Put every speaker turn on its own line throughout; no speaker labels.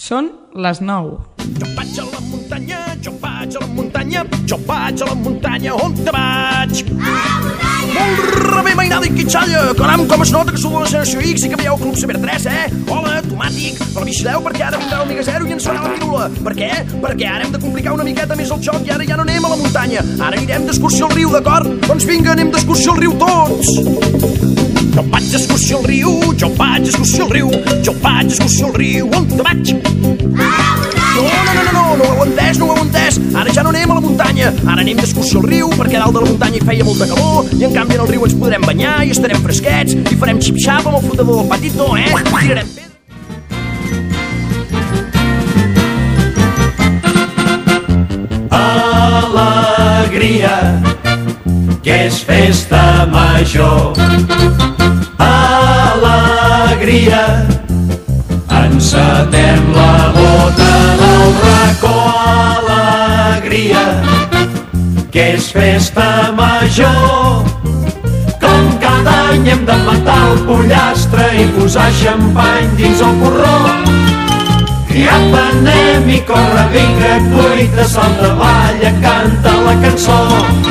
Són les 9.
Jo vaig a la muntanya, jo vaig a la muntanya, jo vaig a la muntanya, on te vaig? A la muntanya! Molt bé, mainada i quitxalla, caram, com es nota que sou de la generació X i que veieu el Club Saber 3, Hola, tomàtic, però vigileu perquè ara vindrà l'Omega 0 i ens farà la pirula. Per què? Perquè ara hem de complicar una miqueta més el joc i ara ja no anem a la muntanya, ara anirem d'excursió al riu, d'acord? Doncs vinga, anem d'excursió al riu tots! Jo vaig d'excursió al riu, jo vaig d'excursió al riu, jo vaig d'excursió al riu, on te vaig? No ho heu entès, ara ja no anem a la muntanya, ara anem d'excursió al riu perquè dalt de la muntanya hi feia molta calor i en canvi en el riu ens podrem banyar i estarem fresquets i farem xip-xap amb el flotador del patito, tirarem pedra. Alegria, que és festa major. Alegria, encetem la bota del racó. Alegria, que és festa major. Com cada any hem de matar el pollastre i posar xampany dins el porró. I apa, anem i corre, vinga, cuita, salta, balla, canta la cançó.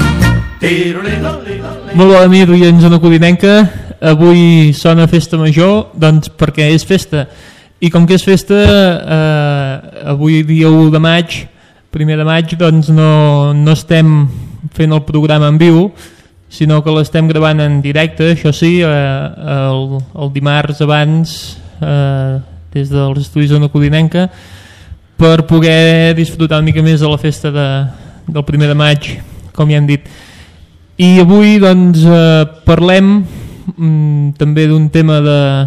Molt bona nit, oients de Codinenca. Avui sona festa major, doncs perquè és festa. I com que és festa, avui dia 1 de maig, 1 de maig, doncs no estem fent el programa en viu, sinó que l'estem gravant en directe, això sí, el dimarts abans, des dels estudis de Codinenca, per poder disfrutar una mica més de la festa del 1 de maig, com ja hem dit. I avui doncs parlem també d'un tema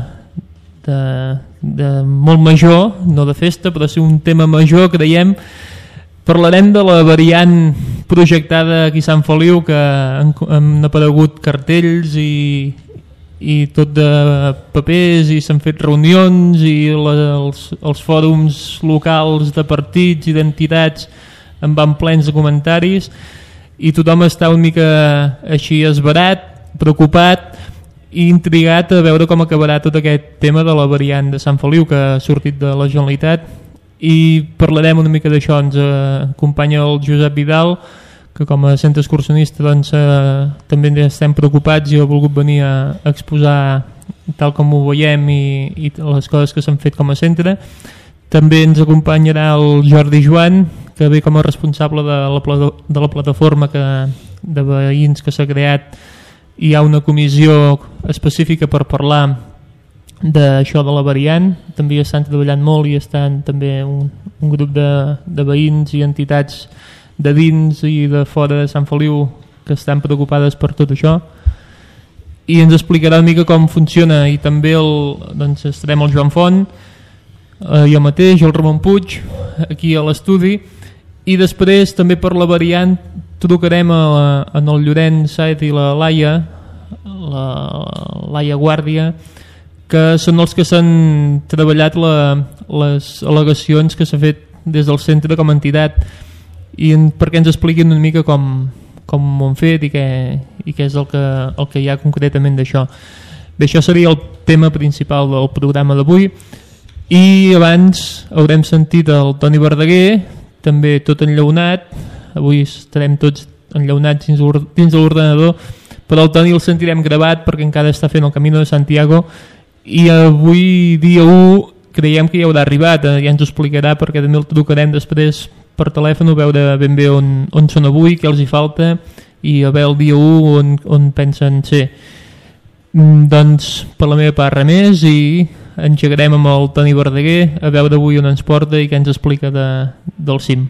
de molt major, no de festa, però sí un tema major, creiem. Parlarem de la variant projectada aquí a Sant Feliu, que han aparegut cartells i tot de papers, i s'han fet reunions, i els fòrums locals de partits i d'entitats en van plens de comentaris, i tothom està una mica així esverat, preocupat i intrigat a veure com acabarà tot aquest tema de la variant de Sant Feliu que ha sortit de la Generalitat. I parlarem una mica d'això. Ens acompanya el Josep Vidal, que com a centre excursionista doncs, també estem preocupats i ha volgut venir a exposar tal com ho veiem i les coses que s'han fet com a centre. També ens acompanyarà el Jordi Joan, que ve com a responsable de la plataforma de veïns que s'ha creat. Hi ha una comissió específica per parlar d'això de la variant. També estan treballant molt i estan també un grup de veïns i entitats de dins i de fora de Sant Feliu que estan preocupades per tot això, i ens explicarà una mica com funciona. I també doncs estarem el Joan Font, jo mateix, el Ramon Puig, aquí a l'estudi, i després també per la variant trucarem en el Llorenç Saez i la Laia Guàrdia, que són els que s'han treballat les al·legacions que s'ha fet des del centre com a entitat, i perquè ens expliquin una mica com ho han fet i què és el que hi ha concretament d'això. Bé, això seria el tema principal del programa d'avui. I abans haurem sentit el Toni Verdaguer, també tot enllaunat. Avui estarem tots enllaunats dins de l'ordenador, però el Toni el sentirem gravat perquè encara està fent el Camino de Santiago, i avui dia 1 creiem que ja haurà arribat, ja ens ho explicarà, perquè també el trucarem després per telèfon a veure ben bé on són avui, què els hi falta, i a veure el dia 1 on pensen ser. Doncs per la meva part res més, i engegarem amb el Toni Verdaguer a veure avui on ens porta i què ens explica del cim.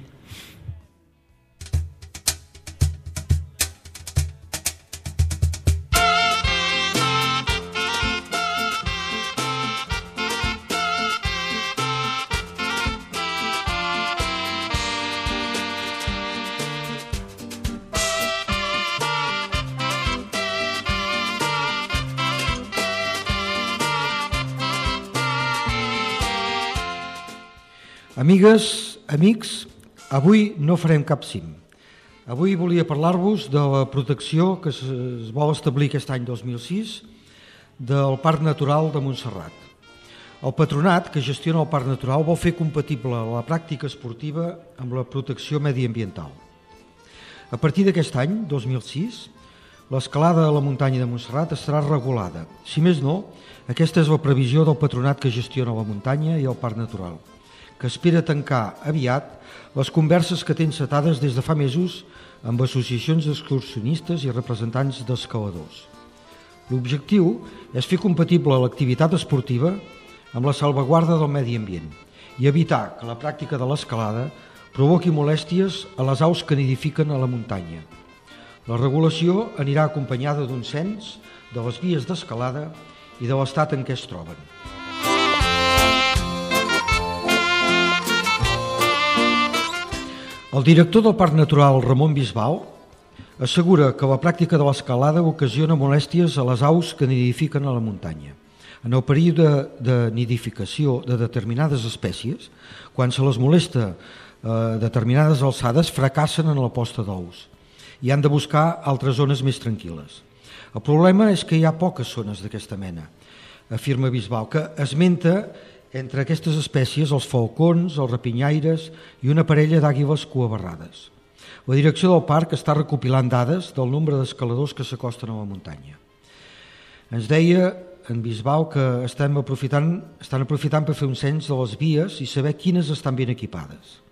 Amigues, amics, avui no farem cap cim. Avui volia parlar-vos de la protecció que es vol establir aquest any 2006 del Parc Natural de Montserrat. El patronat, que gestiona el Parc Natural, vol fer compatible la pràctica esportiva amb la protecció mediambiental. A partir d'aquest any, 2006, l'escalada a la muntanya de Montserrat estarà regulada. Si més no, aquesta és la previsió del patronat que gestiona la muntanya i el Parc Natural, que espera tancar aviat les converses que té encetades des de fa mesos amb associacions d'excursionistes i representants d'escaladors. L'objectiu és fer compatible l'activitat esportiva amb la salvaguarda del medi ambient i evitar que la pràctica de l'escalada provoqui molèsties a les aus que nidifiquen a la muntanya. La regulació anirà acompanyada d'un cens de les vies d'escalada i de l'estat en què es troben. El director del Parc Natural, Ramon Bisbal, assegura que la pràctica de l'escalada ocasiona molèsties a les aus que nidifiquen a la muntanya. En el període de nidificació de determinades espècies, quan se les molesta determinades alçades, fracassen en la posta d'ous i han de buscar altres zones més tranquil·les. El problema és que hi ha poques zones d'aquesta mena, afirma Bisbal, que esmenta entre aquestes espècies els falcons, els rapinyaires i una parella d'àguiles cuabarrades. La direcció del parc està recopilant dades del nombre d'escaladors que s'acosten a la muntanya. Ens deia en Bisbal que estan aprofitant per fer un cens de les vies i saber quines estan ben equipades.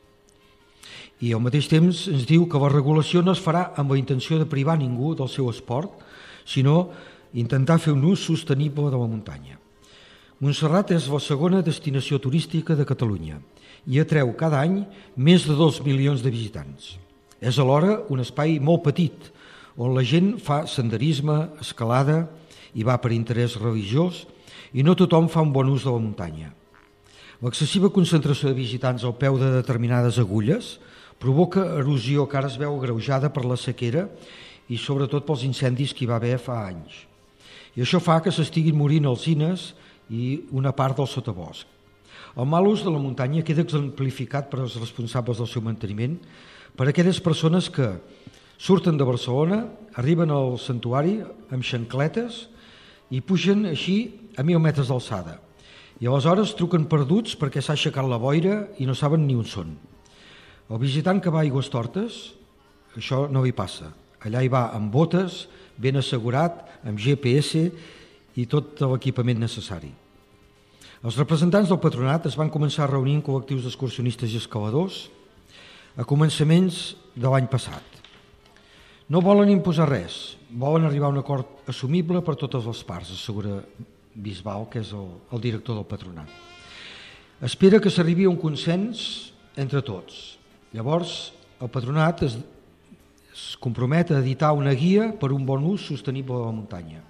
I al mateix temps ens diu que la regulació no es farà amb la intenció de privar ningú del seu esport, sinó intentar fer un ús sostenible de la muntanya. Montserrat és la segona destinació turística de Catalunya i atreu cada any més de 2 milions de visitants. És alhora un espai molt petit, on la gent fa senderisme, escalada i va per interès religiós, i no tothom fa un bon ús de la muntanya. L'excessiva concentració de visitants al peu de determinades agulles provoca erosió que ara es veu agreujada per la sequera i sobretot pels incendis que hi va haver fa anys. I això fa que s'estiguin morint alzines i una part del sotabosc. El mal ús de la muntanya queda exemplificat per als responsables del seu manteniment, per aquelles persones que surten de Barcelona, arriben al santuari amb xancletes i pugen així a 1.000 metres d'alçada. I aleshores truquen perduts perquè s'ha aixecat la boira i no saben ni on són. El visitant que va a Aigüestortes, això no hi passa. Allà hi va amb botes, ben assegurat, amb GPS i tot l'equipament necessari. Els representants del patronat es van començar a reunir en col·lectius d'excursionistes i escaladors a començaments de l'any passat. No volen imposar res, volen arribar a un acord assumible per totes les parts, assegura Bisbal, que és el director del patronat. Espera que s'arribi a un consens entre tots. Llavors, el patronat es compromet a editar una guia per un bon ús sostenible de la muntanya.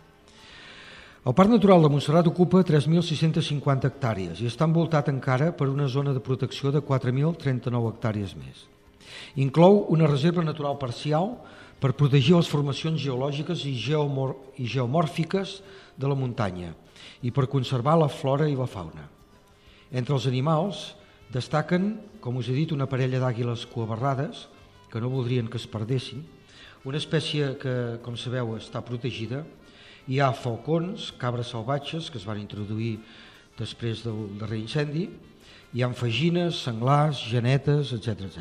El Parc Natural de Montserrat ocupa 3.650 hectàrees i està envoltat encara per una zona de protecció de 4.039 hectàrees més. Inclou una reserva natural parcial per protegir les formacions geològiques i geomòrfiques de la muntanya i per conservar la flora i la fauna. Entre els animals destaquen, com us he dit, una parella d'àguiles cuabarrades, que no voldrien que es perdessin, una espècie que, com sabeu, està protegida. Hi ha falcons, cabres salvatges, que es van introduir després del darrer incendi, hi ha fagines, senglars, genetes, etc.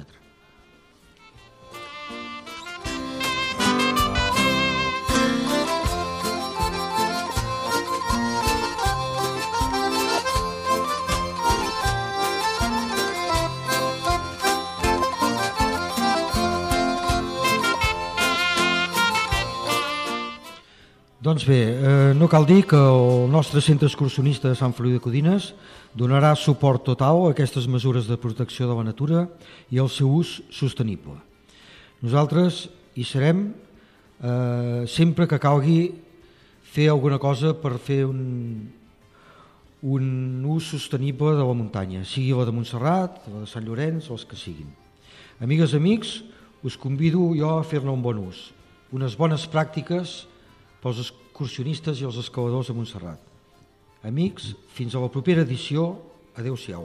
Doncs bé, no cal dir que el nostre centre excursionista de Sant Feliu de Codines donarà suport total a aquestes mesures de protecció de la natura i al seu ús sostenible. Nosaltres hi serem sempre que calgui fer alguna cosa per fer un ús sostenible de la muntanya, sigui la de Montserrat, la de Sant Llorenç, les que siguin. Amigues, amics, us convido jo a fer-ne un bon ús, unes bones pràctiques pels excursionistes i els escaladors de Montserrat. Amics, fins a la propera edició. Adéu-siau.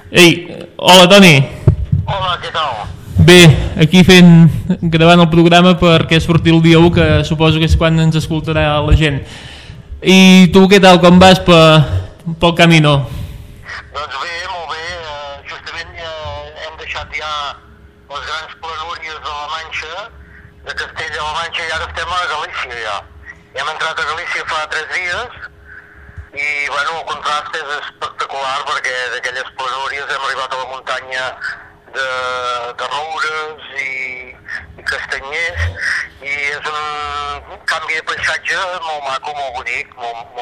Ei, hola Toni.
Hola, què tal?
Bé, aquí gravant el programa perquè surti el dia 1, que suposo que és quan ens escoltarà la gent. I tu què tal, com vas pel camino?
Doncs bé, molt bé. Justament hem deixat ja les grans planúries de la Manxa, de Castella-La Manxa, i ara estem a Galícia ja. Hem entrat a Galícia fa 3 dies i bueno, el contrast és espectacular perquè d'aquelles planúries hem arribat a la muntanya de roures i castanyers, i és un canvi de paisatge molt maco, molt bonic,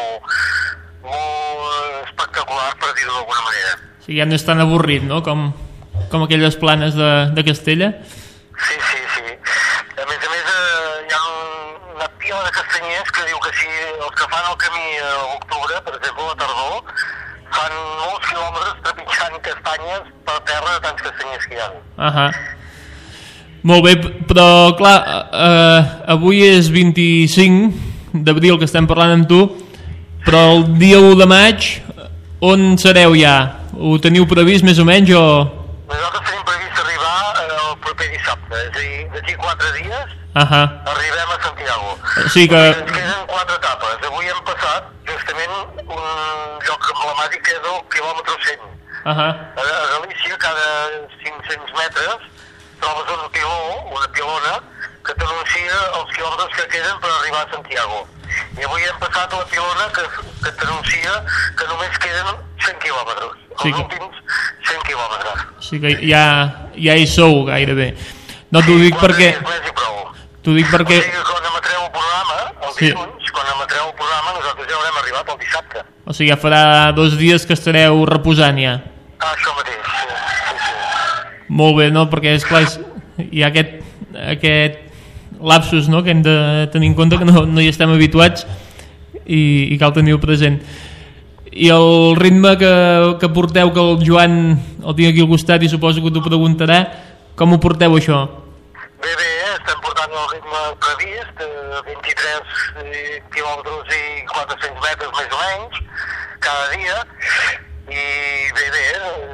molt espectacular, per dir-ho d'alguna manera.
Sí, ja no és tan avorrit, no?, com aquelles planes de Castella.
Sí. A més, hi ha una pila de castanyers que diu que si els que fan el camí a l'octubre, per exemple, a la tardor, fan molts quilòmetres trepitjant castanyes per terra de tants castanyers que hi ha.
Molt bé, però clar, avui és 25 d'abril que estem parlant amb tu, però el dia 1 de maig on sereu ja? Ho teniu previst més o menys o...?
Nosaltres tenim previst arribar el proper dissabte, és a dir, d'aquí 4 dies arribem a Santiago.
Sí que...
Ens queden 4 etapes. Avui hem passat justament un lloc emblemàtic que és el quilòmetre 100. A Galícia, cada 500 metres, trobes un piló, una pilona, que t'anuncia els quilòmetres que queden per arribar a Santiago. I avui hem passat la pilona que t'anuncia que només queden 100 quilòmetres. Els últims 100 quilòmetres.
Sí que ja hi sou gairebé. No t'ho dic perquè... T'ho dic perquè...
O sigui que quan emetreu el programa, el dilluns, quan emetreu el programa, nosaltres ja haurem arribat el dissabte.
O sigui, ja farà 2 dies que estareu reposant ja.
Això mateix, sí.
Molt bé, no? Perquè, esclar, hi ha aquest lapsus, no?, que hem de tenir en compte, que no hi estem habituats i cal tenir-ho present. I el ritme que porteu, que el Joan el tinc aquí al costat i suposo que t'ho preguntarà, com ho porteu això?
Bé, estem portant el ritme previst, 23 quilòmetres i 400 metres més o menys cada dia, i bé,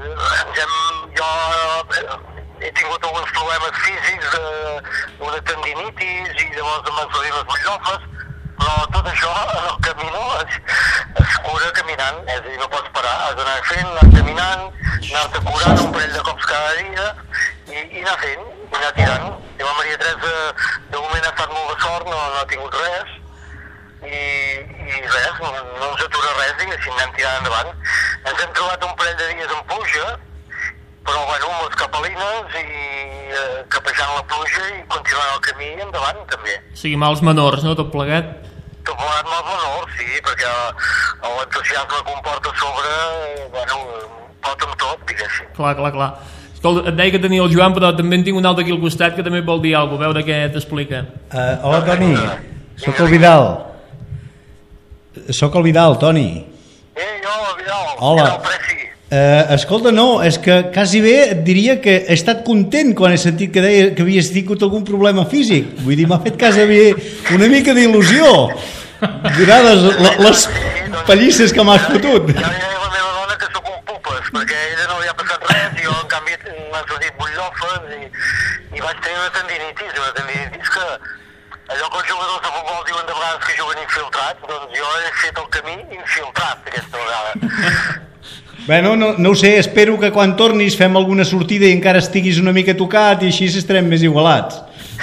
jo he tingut alguns problemes físics, una tendinitis, i llavors m'han sortit les butllofes, però tot això en el camino es cura caminant, és a dir, no pots parar, has d'anar fent, anar caminant, anar-te curant un parell de cops cada dia i anar fent, i anar tirant. I la Maria Teresa de moment ha estat molt de sort, no ha tingut res, i res, no ens atura res, diguéssim, anem tirant endavant. Ens hem trobat un parell de dies en pluja, però bueno, amb les capelines i capejant la pluja i continuant el camí endavant també.
O sigui, mals menors, no?, tot plegat?
Tot plegat mals menors, sí, perquè l'entusiasme comporta sobre, bueno, pot amb tot, diguéssim.
Clar. Escolta, et deia que tenia el Joan, però també en tinc un altre aquí al costat que també vol dir alguna cosa, a veure què t'explica.
Hola, Toni, sóc el Vidal. Sóc el Vidal, Toni.
Hola, Vidal.
Hola. Escolta, no, és que quasi bé et diria que he estat content quan he sentit que deia que havies tingut algun problema físic. Vull dir, m'ha fet quasi bé una mica d'il·lusió. Donades les pallisses que m'has fotut.
Ja li deia a la meva dona que sóc un pupes, perquè ella no li ha passat res, i jo en canvi m'han sortit butllofes i vaig tenir una tendinitis que allò que els jugadors de futbol diuen de vegades que juguen infiltrats, doncs jo he fet el camí infiltrat aquesta vegada.
Bueno, no ho sé, espero que quan tornis fem alguna sortida i encara estiguis una mica tocat i així estarem més igualats.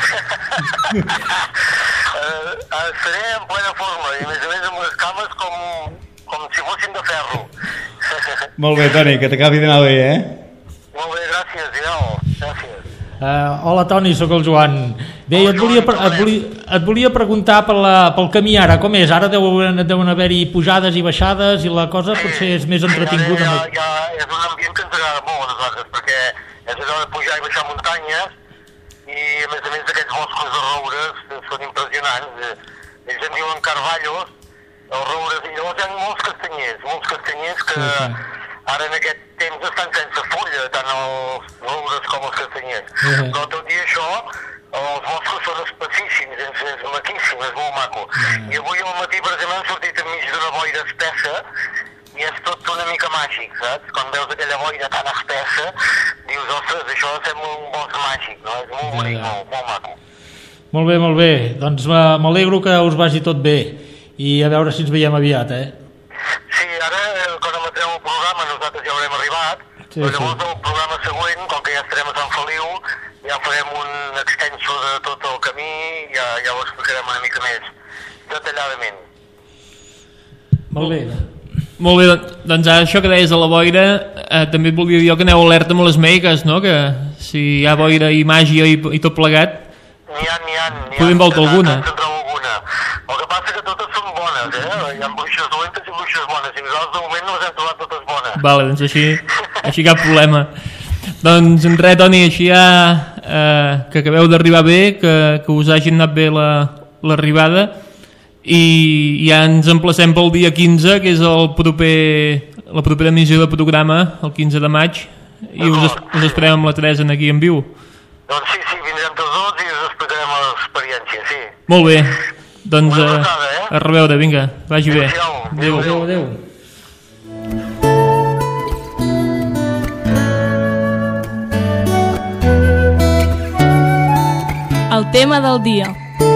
Estaré en plena forma i a més amb les cames com si fossin de ferro.
Molt bé, Toni, que t'acabi d'anar bé,
Molt bé, gràcies, Vidal, gràcies.
Hola Toni, sóc el Joan. Bé, et volia preguntar pel camí ara, com és? Ara deuen haver-hi pujades i baixades i la cosa potser és més entretinguda.
Ja és un ambient que ens agrada molt a nosaltres, perquè és allò de pujar i baixar muntanyes i a més aquests boscos de roures són impressionants. Ells en diuen carvallos, els roures, i llavors hi ha molts castanyers que ara en aquest temps estan sense fulla, tant els roures com els castanyers. Però tot i això, els boscos són espessíssims, és maquíssim, és molt maco. I avui al matí, per exemple, hem sortit enmig d'una boira espessa i és tot una mica màgic, saps? Quan veus aquella boira tan espessa, dius, ostres, això sembla un bosc màgic, no? És molt bonic, molt maco.
Molt bé. Doncs m'alegro que us vagi tot bé i a veure si ens veiem aviat,
Sí, ara, quan emetrem el programa, nosaltres ja haurem arribat, però llavors el programa següent, com que ja estarem a Sant Feliu, ja farem un extenso de tot el camí, ja ho explicarem una mica més detalladament.
Molt bé,
doncs això que deies de la boira, també et volia dir jo que aneu alerta amb les meiques, no? Que si hi ha boira i màgia i tot plegat,
n'hi ha.
podem volta alguna.
El que passa que totes són bones, hi ha bruixes dolentes i bruixes bones, i nosaltres de moment no les hem trobat totes bones.
Vale, doncs així cap problema. Doncs res, Toni, així ja que acabeu d'arribar bé, que us hagin anat bé l'arribada, i ja ens emplacem pel dia 15, que és la propera emissió de programa, el 15 de maig, i us esperem amb la Teresa aquí en viu.
Doncs sí, vindrem tots dos i us explicarem l'experiència, sí.
Molt bé, doncs a reveure, vinga, vagi bé.
Adéu.
El tema del dia.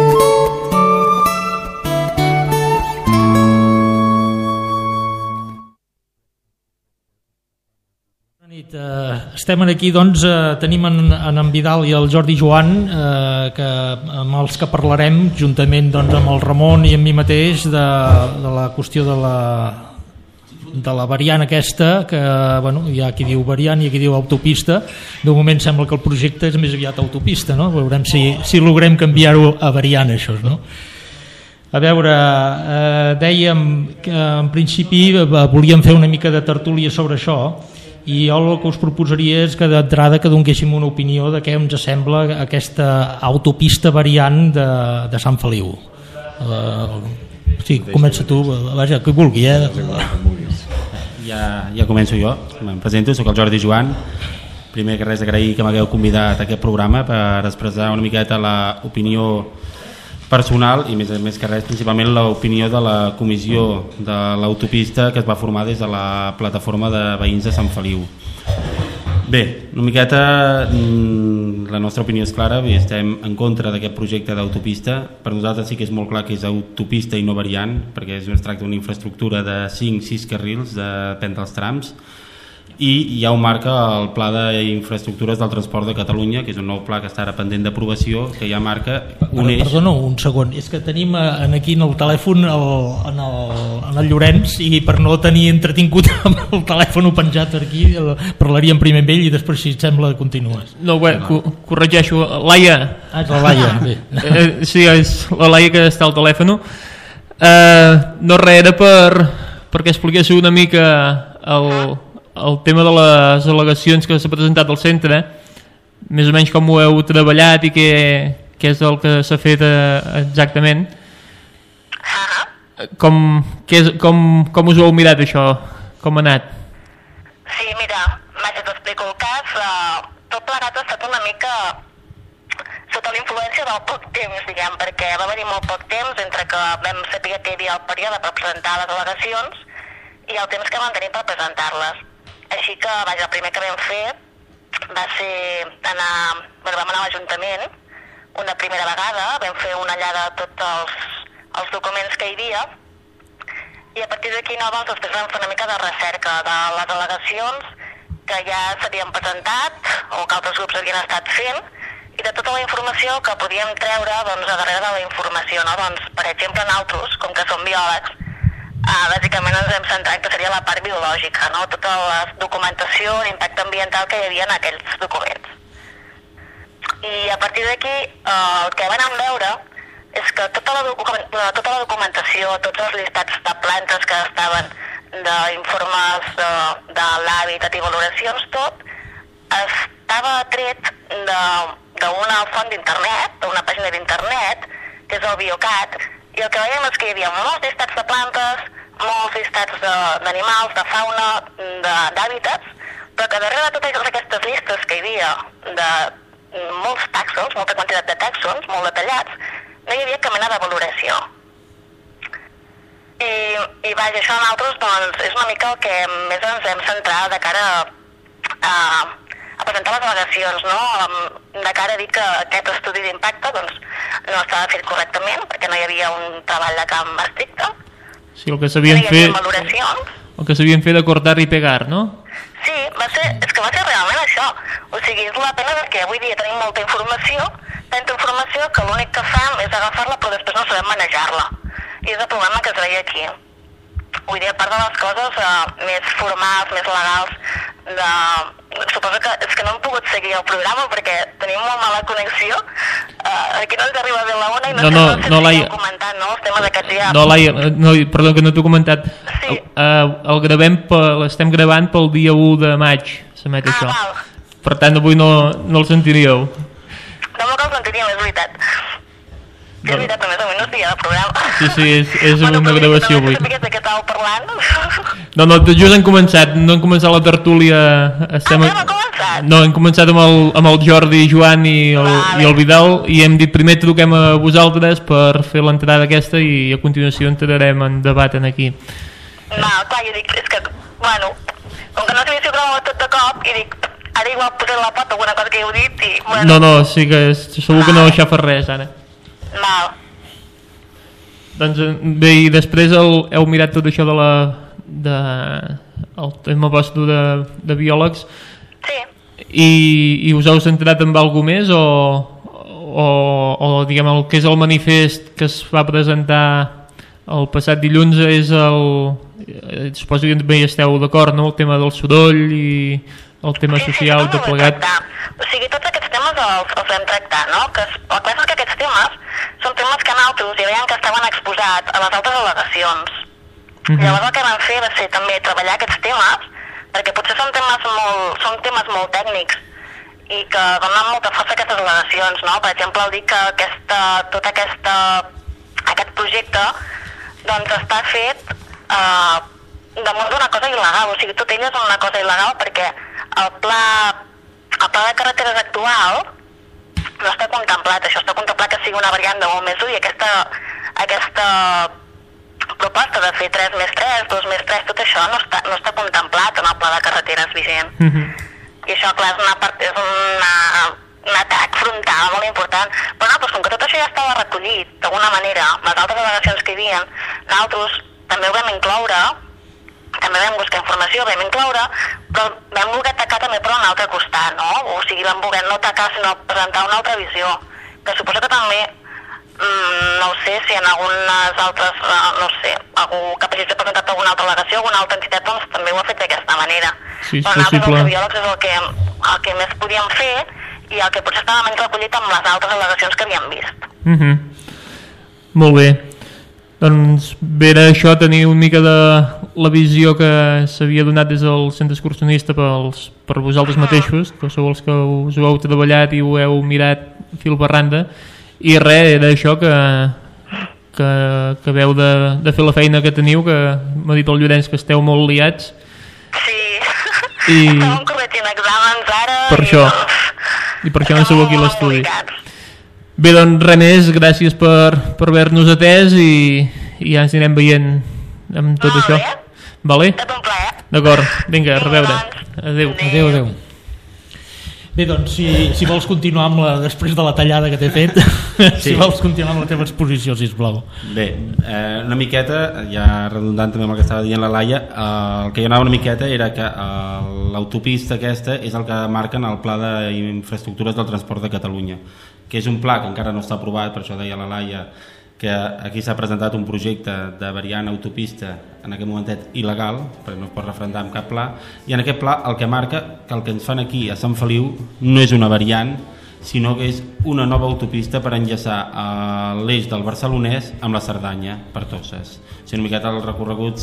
Estem aquí, doncs, tenim en Vidal i el Jordi Joan, amb els que parlarem, juntament doncs, amb el Ramon i amb mi mateix, de la qüestió de la variant aquesta, que hi ha qui diu variant i qui diu autopista. De moment sembla que el projecte és més aviat autopista, no? Veurem si logrem canviar-ho a variant, això, no? A veure, dèiem que en principi volíem fer una mica de tertúlia sobre això, i jo el que us proposaria és que d'entrada que donéssim una opinió de què ens sembla aquesta autopista variant de Sant Feliu. Sí, comença tu, vaja, qui vulgui.
Ja començo jo, em presento, soc el Jordi Joan. Primer que res, agrair que m'hagueu convidat a aquest programa per expressar una miqueta l'opinió personal i més que res principalment l'opinió de la comissió de l'autopista que es va formar des de la plataforma de veïns de Sant Feliu. Bé, una miqueta la nostra opinió és clara, estem en contra d'aquest projecte d'autopista. Per nosaltres sí que és molt clar que és autopista i no variant, perquè es tracta d'una infraestructura de 5-6 carrils, depèn dels trams, i ja ho marca el Pla d'Infraestructures del Transport de Catalunya, que és un nou pla que està ara pendent d'aprovació, que ja marca un eix...
Perdona un segon, és que tenim aquí en el telèfon en el Llorenç, i per no tenir entretingut amb el telèfon penjat aquí, parlaríem primer amb ell i després, si et sembla, continues.
No, bé, corregeixo, Laia.
És la Laia, bé.
Sí, és la Laia que està al telèfon. No res, era perquè expliquéssiu una mica el tema de les al·legacions que s'ha presentat al centre, més o menys com ho heu treballat i què és el que s'ha fet exactament. Com us ho heu mirat això? Com ha anat?
Sí, mira, vaja, t'explico el cas. Tot plegat ha estat una mica sota la influència del poc temps, diguem, perquè va haver-hi molt poc temps entre que vam saber que hi havia el període per presentar les al·legacions i el temps que vam tenir per presentar-les. Així que, vaja, el primer que vam fer va ser vam anar a l'Ajuntament una primera vegada, vam fer una ullada a tots els documents que hi havia, i a partir d'aquí després vam fer una mica de recerca de les al·legacions que ja s'havien presentat o que altres grups havien estat fent, i de tota la informació que podíem treure a darrere de la informació. Per exemple, nosaltres, com que som biòlegs, bàsicament ens hem centrat que seria la part biològica, tota la documentació, l'impacte ambiental que hi havia en aquells documents. I a partir d'aquí el que vam veure és que tota la documentació, tots els llistats de plantes que estaven d'informes de l'hàbitat i valoracions, tot estava tret d'una font d'internet, d'una pàgina d'internet, que és el Biocat, i el que veiem és que hi havia molts llistats de plantes, molts llistats d'animals, de fauna, d'hàbitats, però que darrere de totes aquestes llistes que hi havia de molts tàxons, molta quantitat de tàxons, molt detallats, no hi havia cap mena de valoració. I vaja, això nosaltres doncs, és una mica el que més ens hem centrat de cara a presentar les al·legacions, no? De cara a dir que aquest estudi d'impacte doncs, no estava fet correctament perquè no hi havia un treball de camp estricte.
Sí, el que sabien fer...
valoracions.
El que sabien fer de cortar i pegar, no?
Sí, és que va ser realment això. O sigui, és la pena perquè avui dia tenim molta informació, tanta informació que l'únic que fem és agafar-la però després no sabem manejar-la. I és el problema que es veia aquí. Vull dir, a part de les coses més formals, més legals, suposo que és que no hem pogut seguir el programa perquè tenim molt mala connexió. Aquí no ens arriba bé la ona i no sé si heu comentat, no? Els temes d'aquests dies.
No, Laia, perdó que no t'ho he comentat.
Sí.
L'estem gravant pel dia 1 de maig, s'emet això.
Val.
Per tant, avui no el sentiríeu.
No que el sentiríem, és veritat. És veritat, a més, avui no és dia de programa.
Sí, és una gravació avui.
No sé de què estàveu parlant.
No, just hem començat, no hem començat la tertúlia.
No hem començat?
No, hem començat amb el Jordi, Joan i el Vidal i hem dit primer truquem a vosaltres per fer l'entrada aquesta i a continuació entrarem en debat aquí.
Clar, jo dic, és que, bueno, com que no sabia si ho gravava tot de cop, i dic, ara igual posaré la pota alguna cosa que heu dit i... Bueno.
No, sí que segur que no aixafa res ara.
Val.
Doncs bé, i després heu mirat tot això el tema vostre de biòlegs.
Sí.
I us heu centrat en alguna més o diguem el que és el manifest que es va presentar el passat dilluns és suposo que també hi esteu d'acord, no? El tema del soroll i el tema social tot plegat.
O sigui, tots aquests temes els vam tractar, no? El que és que aquests temes són temes que nosaltres ja veiem que estaven exposats a les altres al·legacions. Llavors el que vam fer va ser també treballar aquests temes, perquè potser són temes molt tècnics i que donen molta força a aquestes al·legacions, no? Per exemple, el dir que aquest projecte doncs està fet damunt d'una cosa il·legal, o sigui, tot ell és una cosa il·legal perquè el pla de carreteres actual no està contemplat, això està contemplat que sigui una variant de 1 més 1 i aquesta proposta de fer 3 més 3, 2 més 3, tot això no està contemplat en el pla de carreteres vigent. I això, clar, és un atac frontal molt important. Però no, doncs com que tot això ja estava recollit d'alguna manera, les altres al·legacions que hi havia, nosaltres també ho vam incloure, també vam buscar informació, vam incloure, però vam voler atacar també per un altre costat, no? O sigui, vam voler no atacar, sinó presentar una altra visió, que suposo que també, no ho sé, si en algunes altres, no sé, algú que hagi presentat alguna altra al·legació, alguna altra entitat, doncs també ho ha fet d'aquesta manera.
Sí,
però nosaltres, els biòlegs, és el que més podíem fer i el que potser estava menys recollit amb les altres al·legacions que havíem vist.
Molt bé. Doncs bé, era això, tenir una mica de la visió que s'havia donat des del centre excursionista per vosaltres mateixos, que sou els que us ho heu treballat i ho heu mirat fil per randa, i res, era això que veu de fer la feina que teniu, que m'ha dit el Llorenç que esteu molt liats.
Sí, estàvem corregint exàmens ara
per això no sou aquí a l'estudi. Bé, doncs res més, gràcies per haver-nos atès i ja ens anirem veient amb tot això. Vale?
Tot un plaer.
D'acord, vinga, a reveure. Adéu.
Adéu. Bé, doncs, si vols continuar després de la tallada que t'he fet, si vols continuar amb la teva exposició, sisplau.
Bé, una miqueta, ja redundant també amb el que estava dient la Laia, el que hi anava una miqueta era que l'autopista aquesta és el que marquen el Pla d'Infraestructures del Transport de Catalunya, que és un pla que encara no està aprovat, per això deia la Laia que aquí s'ha presentat un projecte de variant autopista en aquest momentet il·legal, perquè no es pot referendar amb cap pla, i en aquest pla el que marca que el que ens fan aquí a Sant Feliu no és una variant, sinó que és una nova autopista per enllaçar l'eix del Barcelonès amb la Cerdanya per Toses. O sigui, una miqueta el recorregut...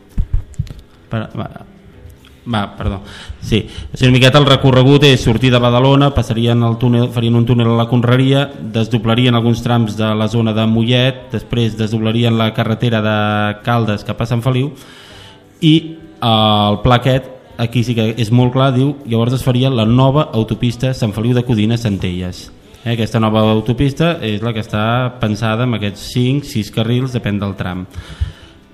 Sí, o sigui, una miqueta el recorregut és sortir de Badalona, passarien el túnel, farien un túnel a la Conreria, desdoblarien alguns trams de la zona de Mollet, després desdoblarien la carretera de Caldes cap a Sant Feliu, i el pla aquest aquí sí que és molt clar, diu, llavors es faria la nova autopista Sant Feliu de Codines-Centelles. Aquesta nova autopista és la que està pensada amb aquests 5-6 carrils, depèn del tram.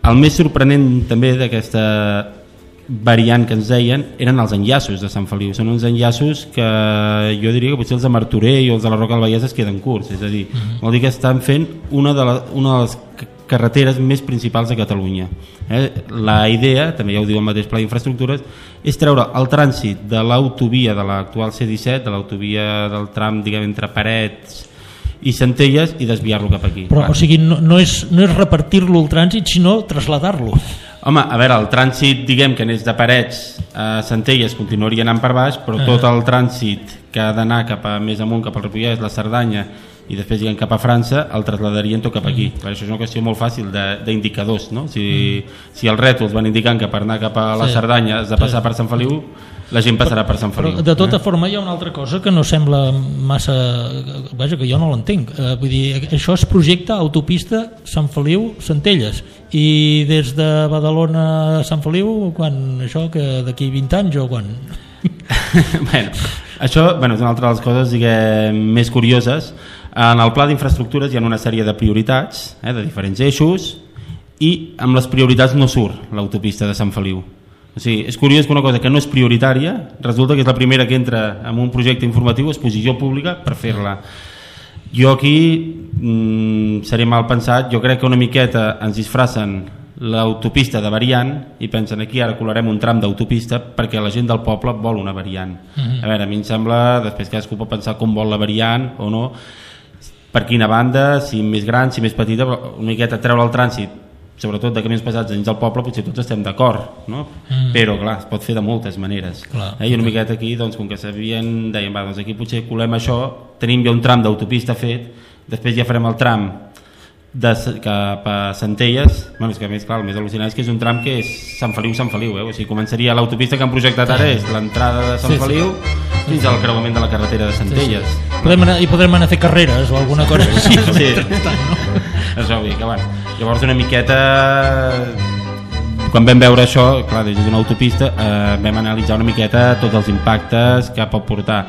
el més sorprenent també d'aquesta variant que ens deien eren els enllaços de Sant Feliu. Són uns enllaços que jo diria que potser els de Martorell o els de la Roca del Vallès es queden curts, és a dir, vol dir que estan fent una de les carreteres més principals de Catalunya. La idea, també ja ho diu el mateix pla d'infraestructures, és treure el trànsit de l'autovia de l'actual C-17, de l'autovia del tram, diguem, entre Parets i Centelles, i desviar-lo cap aquí.
Però, o sigui, no és repartir-lo el trànsit, sinó traslladar-lo.
Home, a veure, el trànsit, diguem, que n'és de Parets a Centelles continuaria anant per baix, però tot el trànsit que ha d'anar cap a més amunt, cap al Ripollès, la Cerdanya, i després lligant cap a França, el traslladarien tot cap aquí. Per això és una qüestió molt fàcil d'indicadors, no? Si els rètols van indicant que per anar cap a la Cerdanya has de passar per Sant Feliu, la gent passarà per Sant Feliu.
Però de tota forma hi ha una altra cosa que no sembla massa... Vaja, que jo no l'entenc. Vull dir, això és projecte autopista Sant Feliu-Centelles, i des de Badalona a Sant Feliu, quan això, que d'aquí 20 anys o quan...
Bueno, això és una altra de les coses, diguem, més curioses. En el pla d'infraestructures hi ha una sèrie de prioritats, de diferents eixos, i amb les prioritats no surt l'autopista de Sant Feliu. O sigui, és curiós que una cosa que no és prioritària resulta que és la primera que entra en un projecte informatiu, exposició pública, per fer-la. Jo aquí seré mal pensat, jo crec que una miqueta ens disfracen l'autopista de variant i pensen aquí ara colarem un tram d'autopista perquè la gent del poble vol una variant. A veure, a mi em sembla, després cadascú pot pensar com vol la variant o no, per quina banda, si més gran, si més petita, una miqueta treure el trànsit, sobretot de camions pesats dins del poble, potser tots estem d'acord, no? Però clar, es pot fer de moltes maneres. I una miqueta aquí, doncs, com que sabien, deien, va, doncs aquí potser colem això, tenim ja un tram d'autopista fet, després ja farem el tram cap a Centelles. Bueno, és que a més, clar, el més al·lucinant és que és un tram que és Sant Feliu, o sigui, començaria l'autopista que han projectat ara és l'entrada de Sant Feliu fins al creuament de la carretera de Centelles.
Podrem anar a fer carreres o alguna cosa així.
Sí. És obvi que, bueno, llavors una miqueta, quan vam veure això, clar, des d'una autopista vam analitzar una miqueta tots els impactes que pot portar.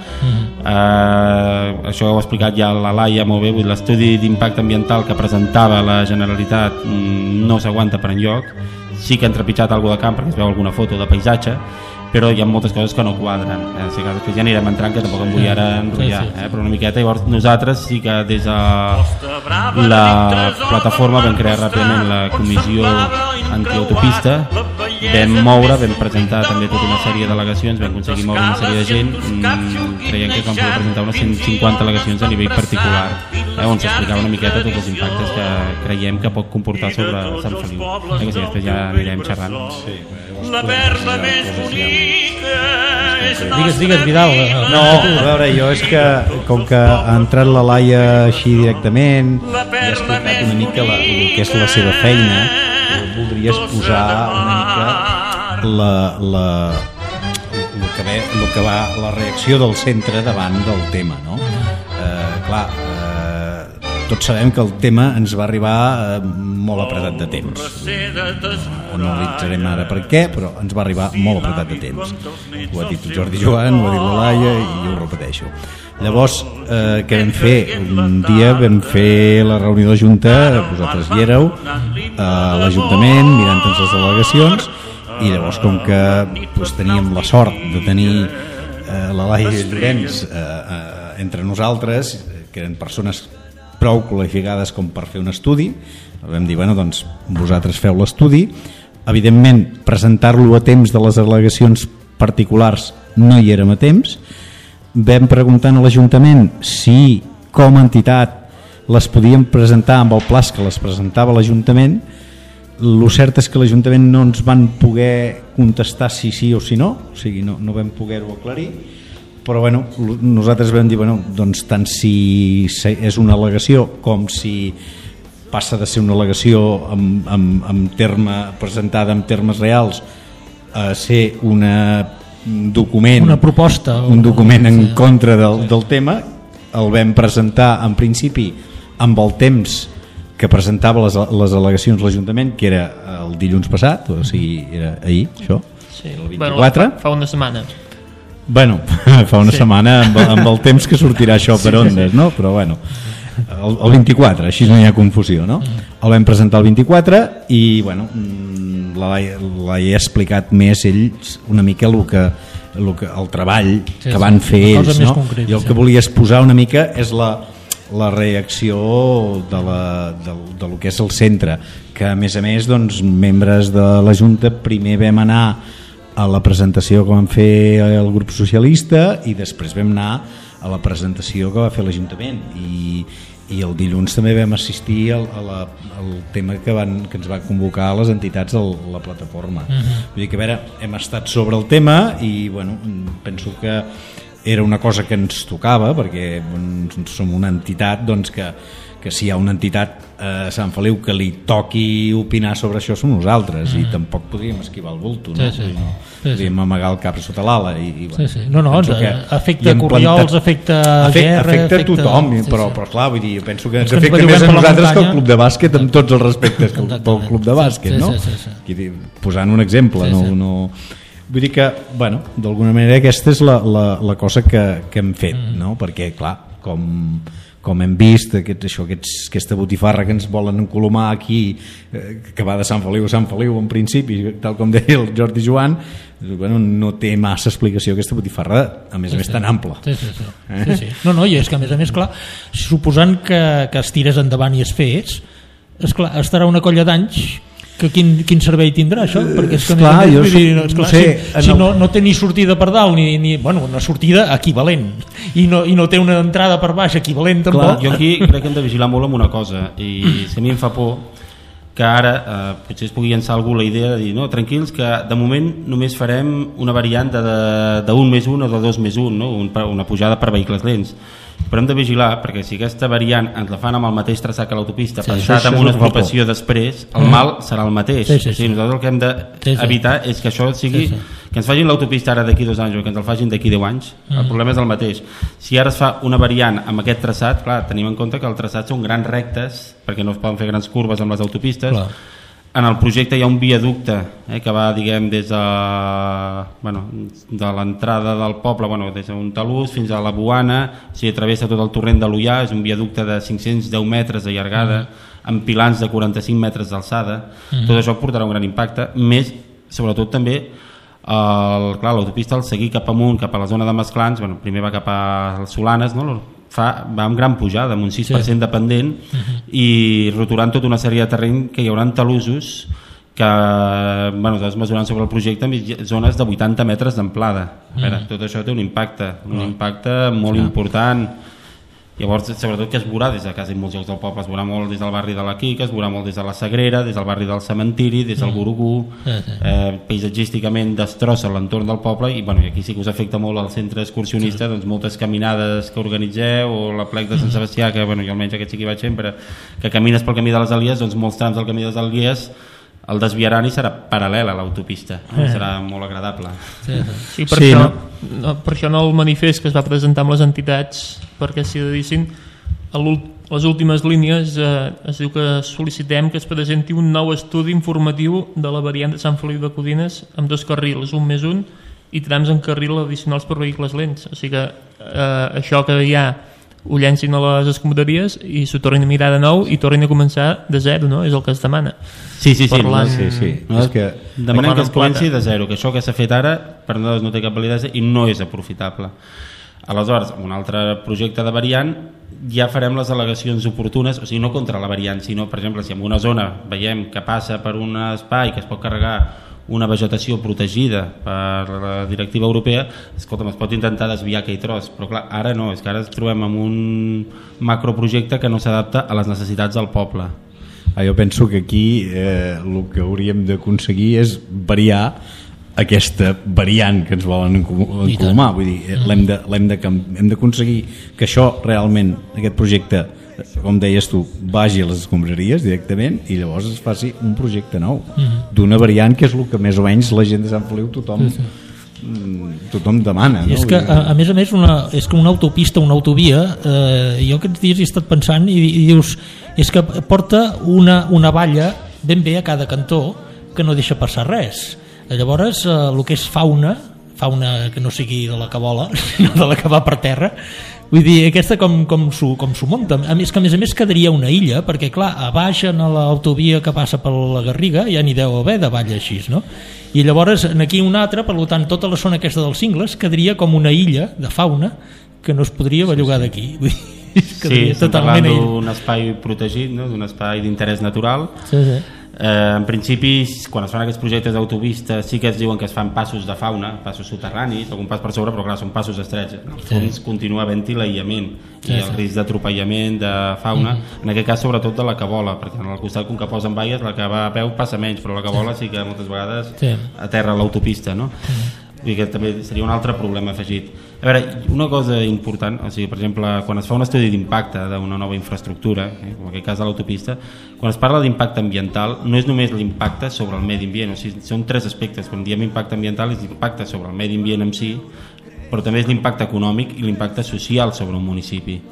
Això ho ha explicat ja la Laia molt bé, l'estudi d'impacte ambiental que presentava la Generalitat no s'aguanta per enlloc. Sí que han trepitjat alguna de camp perquè es veu alguna foto de paisatge, però hi ha moltes coses que no quadren. O sigui que després ja anirem entrant, que tampoc em vull ara enrotllar, però una miqueta. Llavors nosaltres sí que des de la plataforma vam crear ràpidament la comissió antiautopista, vam presentar també tota una sèrie de delegacions, vam aconseguir moure una sèrie de gent, creiem que es van poder presentar unes 150 delegacions a nivell particular, on s'explicava una miqueta tots els impactes que creiem que pot comportar sobre Sant Feliu, que sí, després ja anirem xerrant.
La verba més bonica
Digues, Vidal.
No, a veure, jo és que com que ha entrat la Laia així directament i ha explicat una mica el que és la seva feina, voldria exposar una mica el que va la reacció del centre davant del tema, no? Clar, tots sabem que el tema ens va arribar molt apretat de temps. No analitzarem ara per què, però ens va arribar molt apretat de temps. Ho ha dit el Jordi Joan, ho ha dit la Laia i jo ho repeteixo. Llavors, què vam fer? Un dia vam fer la reunió de Junta, vosaltres hi éreu, a l'Ajuntament, mirant les delegacions, i llavors com que teníem la sort de tenir la Laia i el Llorenç entre nosaltres, que eren persones prou qualificades com per fer un estudi, vam dir, bueno, doncs vosaltres feu l'estudi, evidentment presentar-lo a temps de les delegacions particulars no hi érem a temps, vam preguntar a l'Ajuntament si com a entitat les podíem presentar amb el plaç que les presentava l'Ajuntament. Lo cert és que l'Ajuntament no ens van poder contestar si sí o si no, o sigui, no vam poder-ho aclarir, però bueno, nosaltres vam dir, bueno, doncs tant si és una al·legació com si passa de ser una al·legació presentada en termes reals a ser un document,
una proposta,
un document en contra del tema, el vam presentar en principi amb el temps que presentava les al·legacions l'Ajuntament, que era el dilluns passat, o sigui, era ahir, això, el 24.
Fa una setmana.
Bueno, fa una setmana amb el temps que sortirà això per ondes, no? Però bueno, el 24, així no hi ha confusió, no? El vam presentar el 24 i bueno, l'he explicat més ells una mica el treball que van fer ells, no? I el que volia exposar una mica és la reacció de lo que és el centre, que a més doncs, membres de la Junta primer vam anar a la presentació que van fer el grup socialista i després vam anar a la presentació que va fer l'Ajuntament i el dilluns també vam assistir al tema que ens va convocar les entitats de la plataforma. Vull dir que a veure, hem estat sobre el tema i bueno, penso que era una cosa que ens tocava perquè som una entitat doncs, que si hi ha una entitat a Sant Feliu que li toqui opinar sobre això som nosaltres i tampoc podríem esquivar el bulto, no? Podríem amagar el cap sota l'ala i bueno,
afecta Corriols, afecta
tothom, però clar, vull dir, jo penso que ens afecta més a nosaltres que el club de bàsquet, amb tots els respectes pel club de bàsquet, no? Posant un exemple, no... Vull dir que, bueno, d'alguna manera aquesta és la cosa que hem fet, no? Perquè, clar, com hem vist aquesta botifarra que ens volen encolomar aquí, que va de Sant Feliu a Sant Feliu en principi, tal com deia el Jordi Joan, bueno, no té massa explicació aquesta botifarra, a més a més tan ampla.
Sí. No, i és que a més clar, suposant que es tirés endavant i es fes, esclar, estarà una colla d'anys que quin servei tindrà això? Perquè és que si no té ni sortida per dalt ni una sortida equivalent i no té una entrada per baix equivalent tampoc.
Jo aquí crec que hem de vigilar molt amb una cosa i si a mi em fa por que ara potser es pugui llançar algú la idea de dir no, tranquils que de moment només farem una variant de 1+1 o de 2+1, no? Una pujada per vehicles lents, però hem de vigilar perquè si aquesta variant ens la fan amb el mateix traçat que l'autopista passat amb una ocupació després, el mal serà el mateix. Nosaltres el que hem d'evitar és que això sigui que ens facin l'autopista ara d'aquí 2 anys o que ens el facin d'aquí 10 anys, el problema és el mateix. Si ara es fa una variant amb aquest traçat, clar, tenim en compte que el traçat són grans rectes perquè no es poden fer grans curves amb les autopistes. En el projecte hi ha un viaducte que va, diguem, des de l'entrada del poble, des d'un talús fins a la Boana, o sigui, travessa tot el torrent de l'Ullà, és un viaducte de 510 metres de llargada, amb pilans de 45 metres d'alçada. Tot això portarà un gran impacte, més, sobretot també, l'autopista al seguir cap amunt, cap a la zona de Masclans, primer va cap a Solanes, va amb gran pujada, amb un 6% de pendent i roturant tota una sèrie de terreny que hi haurà talussos que nosaltres mesurant sobre el projecte en zones de 80 metres d'amplada. Tot això té un impacte molt important. Llavors, sobretot que es veurà des de quasi molts llocs del poble, es veurà molt des del barri de la Quica, es veurà molt des de la Sagrera, des del barri del Cementiri, des del Gurugú, paisatgísticament destrossa l'entorn del poble i aquí sí que us afecta molt el centre excursionista, doncs moltes caminades que organitzeu o la plec de Sant Sebastià, que jo almenys aquest sí que hi vaig sempre, que camines pel camí de les Alies, doncs molts trams del camí de les Alies el desviaran i serà paral·lel a l'autopista, serà molt agradable.
Per això en el manifest que es va presentar amb les entitats perquè s'hi dedicin les últimes línies es diu que sol·licitem que es presenti un nou estudi informatiu de la variant de Sant Feliu de Codines amb 2 carrils, 1+1 i trams en carril addicionals per vehicles lents, o sigui que això que hi ha ho llencin a les escombraries i s'ho tornin a mirar de nou i tornin a començar de zero, no? És el que es demana.
Sí. Demanem que es comenci de zero, que això que s'ha fet ara per nosaltres no té cap validesa i no és aprofitable. Aleshores, amb un altre projecte de variant ja farem les al·legacions oportunes, o sigui, no contra la variant, sinó, per exemple, si en una zona veiem que passa per un espai que es pot carregar una vegetació protegida per la directiva europea, escolta'm, es pot intentar desviar aquell tros, però clar, ara no, és que ara ens trobem amb un macroprojecte que no s'adapta a les necessitats del poble.
Jo penso que aquí el que hauríem d'aconseguir és variar aquesta variant que ens volen encolomar, vull dir, hem d'aconseguir que això realment, aquest projecte, com deies tu, vagi a les escombraries directament i llavors es faci un projecte nou d'una variant que és el que més o menys la gent de Sant Feliu tothom demana, no?
És que a més és que una autopista, una autovia, jo aquests dies he estat pensant i dius, és que porta una valla ben bé a cada cantó que no deixa passar res. Llavors el que és fauna fauna que no sigui de la que vola, sinó de la que va per terra. Vull dir, aquesta com s'ho munta. A més que a més quedaria una illa, perquè clar, a baix en l'autovia que passa per la Garriga ja n'hi deu haver de vall així, no? I llavors aquí una altra, per tant tota la zona aquesta dels Cingles quedaria com una illa de fauna que no es podria bellugar d'aquí.
Sí, estem parlant d'un espai protegit, no? D'un espai d'interès natural.
Sí.
En principi, quan es fan aquests projectes d'autopistes sí que es diuen que es fan passos de fauna, passos soterranis, algun pas per sobre, però clar, són passos estrets. En el fons continua havent-hi l'aïllament i el risc d'atropellament de fauna, en aquest cas sobretot de la que vola, perquè en el costat com que posen baies, la que va a peu passa menys, però la que vola sí que moltes vegades aterra l'autopista, no? I que també seria un altre problema afegit. A veure, una cosa important, o sigui, per exemple, quan es fa un estudi d'impacte d'una nova infraestructura, com en aquest cas de l'autopista, quan es parla d'impacte ambiental no és només l'impacte sobre el medi ambient, o sigui, són tres aspectes. Quan diem impacte ambiental és l'impacte sobre el medi ambient en si, però també és l'impacte econòmic i l'impacte social sobre un municipi.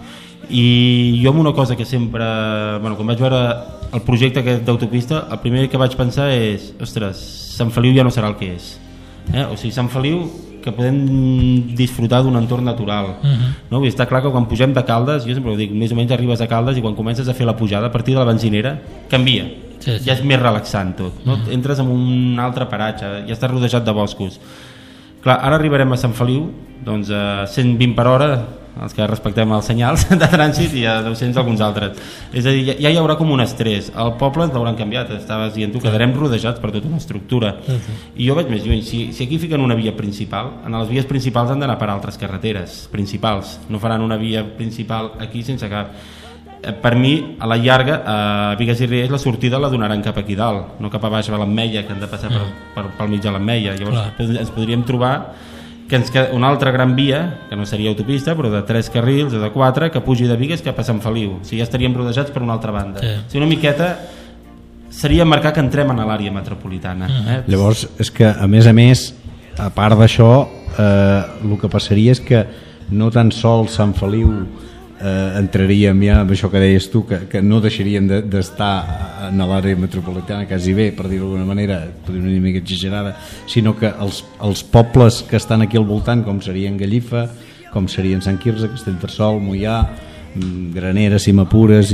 I jo amb una cosa que sempre, quan vaig veure el projecte d'autopista, el primer que vaig pensar és, ostres, Sant Feliu ja no serà el que és. O sigui, Sant Feliu que podem disfrutar d'un entorn natural, no? Està clar que quan pugem de Caldes, jo sempre ho dic, més o menys arribes a Caldes i quan comences a fer la pujada a partir de la benzinera canvia, ja és més relaxant tot, no? Entres en un altre paratge, ja estàs rodejat de boscos. Clar, ara arribarem a Sant Feliu doncs a 120 per hora, els que respectem els senyals de trànsit, i a 200 alguns altres. És a dir, ja hi haurà com un estrès. El poble ens l'hauran canviat, estaves dient tu, quedarem rodejats per tota una estructura. I jo vaig més lluny, si aquí fiquen una via principal, en les vies principals han d'anar per altres carreteres principals, no faran una via principal aquí sense cap. Per mi, a la llarga, a Bigues i Riells la sortida la donaran cap aquí dalt, no cap a baix a l'Ametlla, que han de passar pel mig de l'Ametlla. Llavors ens podríem trobar que ens queda una altra gran via, que no seria autopista, però de 3 carrils o de 4, que pugi de Bigues cap a Sant Feliu. O sigui, ja estaríem rodejats per una altra banda. O sigui, una miqueta seria marcar que entrem a l'àrea metropolitana.
Llavors, és que, a més, a part d'això, el que passaria és que no tan sols Sant Feliu entraríem ja amb això que deies tu, que no deixaríem d'estar en l'àrea metropolitana quasi bé, per dir-ho d'alguna manera, podria una mica exagerada, sinó que els pobles que estan aquí al voltant, com serien Gallifa, com serien Sant Quirze, Castellterçol, Moià, Granera, Cimapures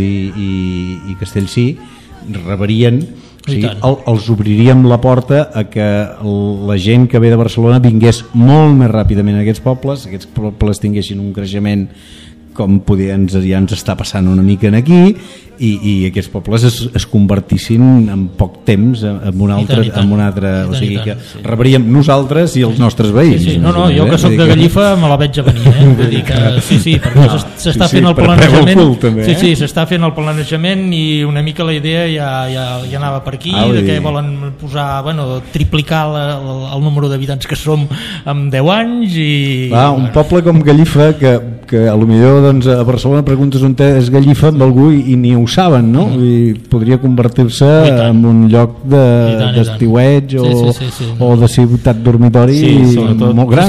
i Castellcí, rebrien, o sigui, els obriríem la porta a que la gent que ve de Barcelona vingués molt més ràpidament a aquests pobles tinguessin un creixement com ja ens està passant una mica aquí, i aquests pobles es convertissin en poc temps en un altre, o sigui que rebríem nosaltres i els nostres veïns.
No, jo que soc de Gallifa me la veig a venir, vull dir que sí, perquè s'està fent el planejament, s'està fent el planejament i una mica la idea ja anava per aquí, de que volen posar, triplicar el número d'habitants que som en 10 anys i...
Un poble com Gallifa que a lo millor a Barcelona preguntes on és Gallifa amb algú i ni ho saben, no? I podria convertir-se en un lloc d'estiueig o de ciutat dormitori molt gran.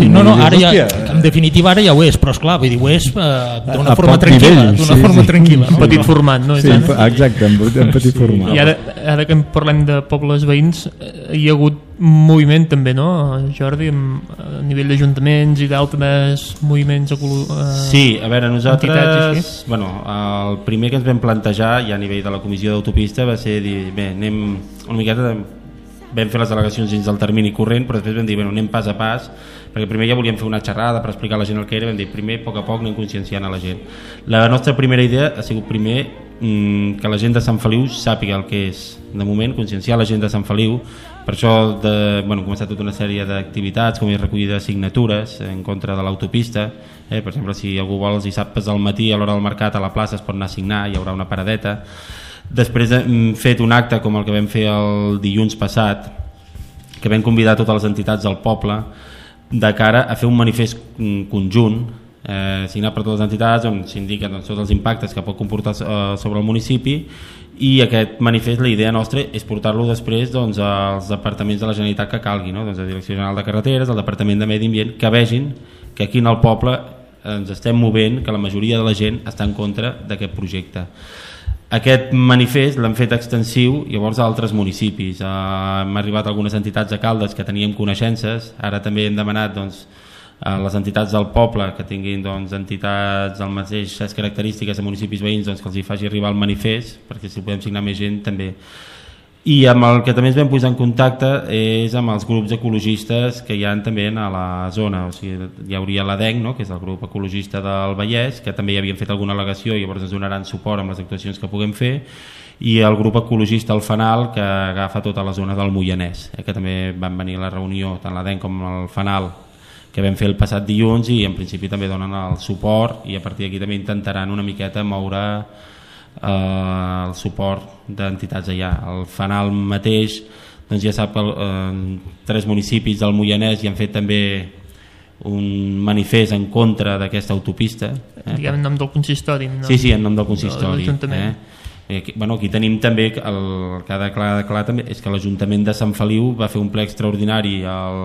En definitiva ara ja ho és, però esclar, vull dir, ho és d'una forma tranquil·la.
Un petit format, no?
Exacte, en petit format.
I ara que parlem de pobles veïns, hi ha hagut moviment també, no, Jordi, a nivell d'ajuntaments i d'altres moviments
Sí, a veure, nosaltres el primer que ens vam plantejar ja a nivell de la comissió d'autopista va ser dir, bé, anem una miqueta, vam fer les delegacions dins del termini corrent, però després vam dir, anem pas a pas, perquè primer ja volíem fer una xerrada per explicar a la gent el que era, vam dir, primer, a poc anem conscienciant a la gent. La nostra primera idea ha sigut primer que la gent de Sant Feliu sàpiga el que és, de moment, conscienciar la gent de Sant Feliu. Per això hem començat tota una sèrie d'activitats, com és recollida de signatures en contra de l'autopista. Per exemple, si algú vol els dissabtes al matí a l'hora del mercat a la plaça es pot anar a signar, hi haurà una paradeta. Després hem fet un acte com el que vam fer el dilluns passat, que vam convidar totes les entitats del poble de cara a fer un manifest conjunt signat per totes les entitats on s'indiquen tots els impactes que pot comportar sobre el municipi, i aquest manifest, la idea nostra és portar-lo després als departaments de la Generalitat que calgui, no? A la Direcció General de Carreteres, al Departament de Medi Ambient, que vegin que aquí en el poble ens estem movent, que la majoria de la gent està en contra d'aquest projecte. Aquest manifest l'hem fet extensiu llavors a altres municipis. Hem arribat a algunes entitats a Caldes que teníem coneixences, ara també hem demanat a les entitats del poble que tinguin entitats amb les mateixes característiques de municipis veïns que els hi faci arribar el manifest, perquè si podem signar més gent també. I amb el que també ens vam posar en contacte és amb els grups ecologistes que hi ha també a la zona. O sigui, hi hauria l'ADENC, no? Que és el grup ecologista del Vallès, que també hi havien fet alguna al·legació i llavors ens donaran suport amb les actuacions que puguem fer, i el grup ecologista al Fanal, que agafa tota la zona del Moianès, que també van venir a la reunió, tant l'ADENC com el Fanal, que vam fer el passat dilluns, i en principi també donen el suport, i a partir d'aquí també intentaran una miqueta moure el suport d'entitats allà. El Fanal mateix ja sap que 3 municipis del Moianès hi han fet també un manifest en contra d'aquesta autopista.
Diguem en nom del consistori.
Sí, en nom del consistori. Aquí tenim també el que ha de clar també és que l'Ajuntament de Sant Feliu va fer un ple extraordinari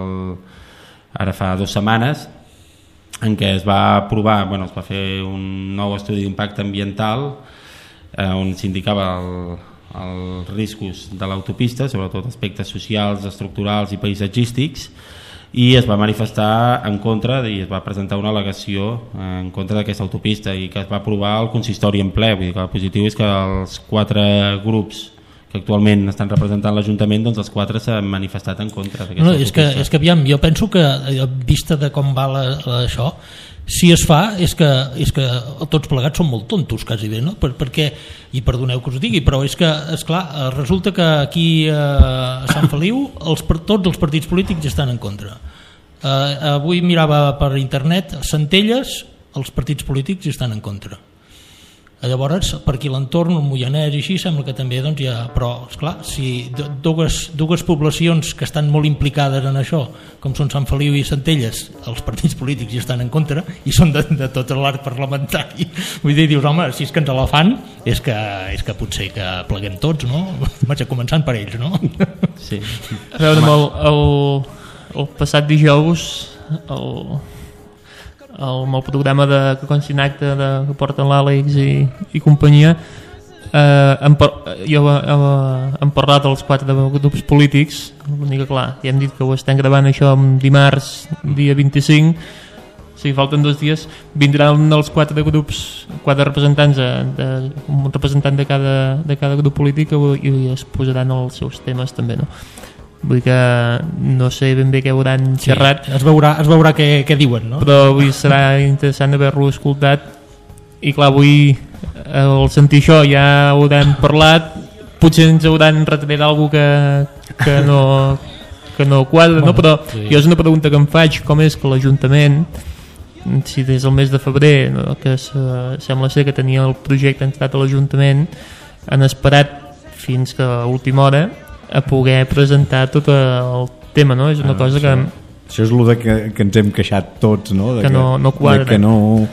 ara fa 2 setmanes en què es va aprovar, es va fer un nou estudi d'impacte ambiental on s'indicava els riscos de l'autopista, sobretot aspectes socials, estructurals i paisatgístics, i es va manifestar en contra i es va presentar una al·legació en contra d'aquesta autopista i que es va aprovar el consistori en ple. Vull dir que el positiu és que els 4 grups que actualment estan representant l'Ajuntament, els 4 s'han manifestat en contra d'aquesta autopista.
És que aviam, jo penso que vista de com va això, si es fa és que tots plegats són molt tontos quasi bé, no? Perquè, i perdoneu que us digui, però és que, esclar, resulta que aquí a Sant Feliu tots els partits polítics estan en contra. Avui mirava per internet, a Centelles els partits polítics estan en contra. Llavors, per aquí l'entorn, el Moianès i així, sembla que també hi ha... Però, esclar, si dues poblacions que estan molt implicades en això, com són Sant Feliu i Centelles, els partits polítics hi estan en contra i són de tot l'arc parlamentari. Vull dir, dius, home, si és que ens la fan, és que potser que pleguem tots, no? Vaig començant per ells, no?
Sí.
A veure, el passat dijous... el meu programa de Consinacte que porten l'Àlex i companyia hem parlat dels 4 grups polítics. L'únic que clar, ja hem dit que ho estem gravant això dimarts dia 25, o sigui, falten 2 dies, vindran els 4 grups, 4 representants un representant de cada grup polític i es posaran els seus temes també, no? Vull dir que no sé ben bé què hauran xerrat,
es veurà què diuen, no?
Però avui serà interessant haver-lo escoltat i clar, avui al sentir això ja hauran parlat, potser ens hauran retret alguna que no quadra, no? Però jo és una pregunta que em faig, com és que l'Ajuntament, si des del mes de febrer, no, que sembla ser que tenia el projecte entrat a l'Ajuntament, han esperat fins que a última hora a poder presentar tot el tema, no? És una cosa que...
Això és el que ens hem queixat tots, no?
Que no quadra.
Que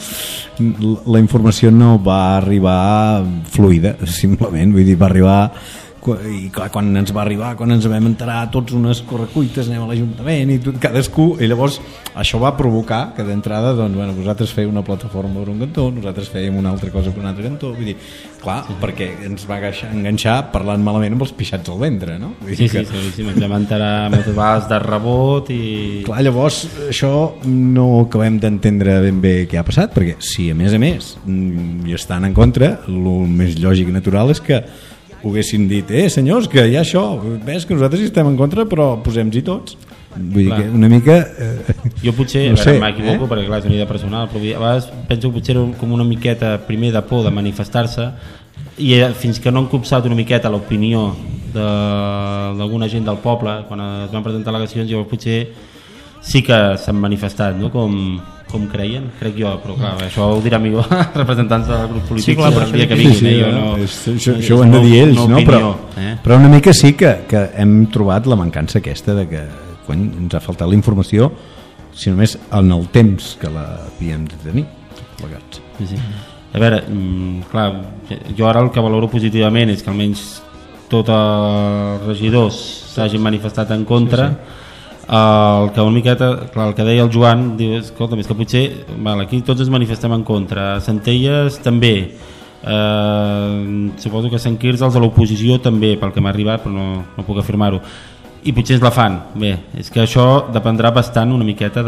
la informació no va arribar fluida, simplement, vull dir, va arribar... I clar, quan ens va arribar, quan ens vam enterar tots unes correcuites, anem a l'Ajuntament i tot, cadascú, i llavors això va provocar que d'entrada vosaltres fèieu una plataforma per un cantó, nosaltres fèiem una altra cosa per un altre cantó, vull dir, clar, perquè ens va enganxar parlant malament amb els pixats al ventre, no?
Sí, ens vam enterar moltes vegades de rebot i...
Clar, llavors això no acabem d'entendre ben bé què ha passat, perquè si a més hi estan en contra, el més lògic i natural és que ho haguessin dit, senyors, que hi ha això, ves que nosaltres hi estem en contra, però posem-hi tots. Vull dir que una mica...
Jo potser, no sé, m'equivoco, perquè clar, és una idea personal, però a vegades penso que potser era com una miqueta primer de por de manifestar-se i fins que no han copsat una miqueta l'opinió d'alguna gent del poble, quan es van presentar al·legacions, llavors potser sí que s'han manifestat, no? Com creien, crec jo, però clar, això ho dirà millor representants del grup polític.
Sí, clar, però
dia que vinguin,
això ho han de dir ells, no? Però una mica sí que hem trobat la mancança aquesta de que quan ens ha faltat la informació, si només en el temps que l'havíem de tenir plegats.
Sí. A veure, clar, jo ara el que valoro positivament és que almenys tots els regidors s'hagin manifestat en contra. El que una miqueta, clar, el que deia el Joan, diu, escolta, és que potser aquí tots ens manifestem en contra, a Centelles també, Suposo que Sant Quirze els de l'oposició també, pel que m'ha arribat, però no puc afirmar-ho, i potser ens la fan. Bé, és que això dependrà bastant una miqueta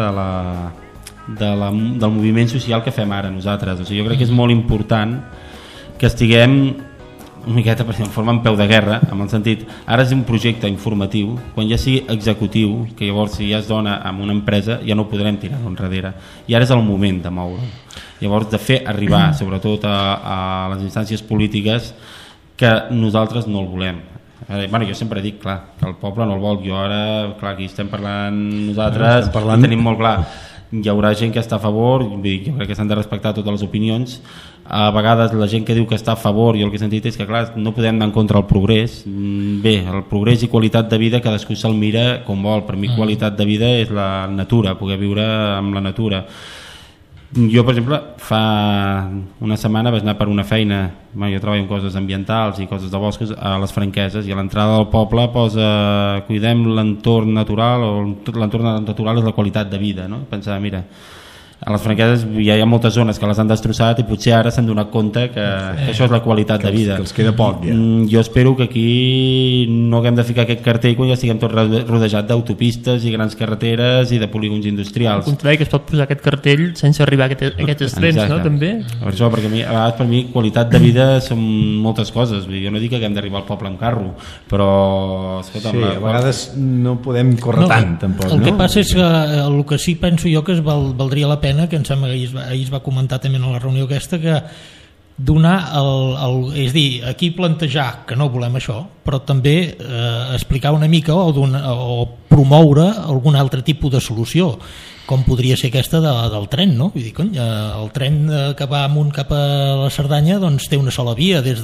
del moviment social que fem ara nosaltres. O sigui, jo crec que és molt important que estiguem una miqueta per forma en peu de guerra, en el sentit, ara és un projecte informatiu, quan ja sigui executiu, que llavors si ja es dona amb una empresa ja no podrem tirar-lo enrere, i ara és el moment de moure, llavors de fer arribar sobretot a les instàncies polítiques que nosaltres no el volem. Bueno, jo sempre dic, clar, que el poble no el vol. Jo ara, clar, aquí estem parlant nosaltres, i tenim molt clar, hi haurà gent que està a favor, jo crec que s'han de respectar totes les opinions. A vegades la gent que diu que està a favor, jo el que he sentit és que clar, no podem anar en contra del progrés. Bé, el progrés i qualitat de vida cadascú se'l mira com vol. Per mi qualitat de vida és la natura, poder viure amb la natura. Jo, per exemple, fa una setmana vaig anar per una feina, jo treballo en coses ambientals i coses de boscos a les Franqueses, i a l'entrada del poble posa cuidem l'entorn natural, o l'entorn natural és la qualitat de vida, no? Pensava, mira, a les Franqueses ja hi ha moltes zones que les han destrossat i potser ara s'han donat compte que això és la qualitat de vida.
Que els queda poc, ja.
Jo espero que aquí no haguem de ficar aquest cartell quan ja estiguem tots rodejats d'autopistes i grans carreteres i de polígons industrials.
Al contrari, que es pot posar aquest cartell sense arribar a aquests extrems, no? També.
Per això, perquè a vegades per mi qualitat de vida són moltes coses. Jo no dic que haguem d'arribar al poble amb carro, però escolta,
sí, a vegades no podem córrer tant, tampoc.
El que passa és que el que sí penso jo que valdria la pena, que em sembla que ahir es va comentar també en la reunió aquesta, que donar és dir, aquí plantejar que no volem això, però també explicar una mica o promoure algun altre tipus de solució, com podria ser aquesta del tren, no? Vull dir, cony, el tren que va amunt cap a la Cerdanya doncs té una sola via des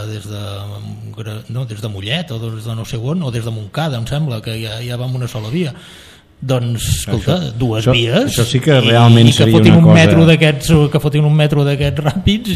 de Mollet o des de no sé on, o des de Montcada, em sembla que ja va amb una sola via. Doncs, escolta, dues vies,
això sí que realment seria una cosa...
que fotin un metro d'aquests ràpids,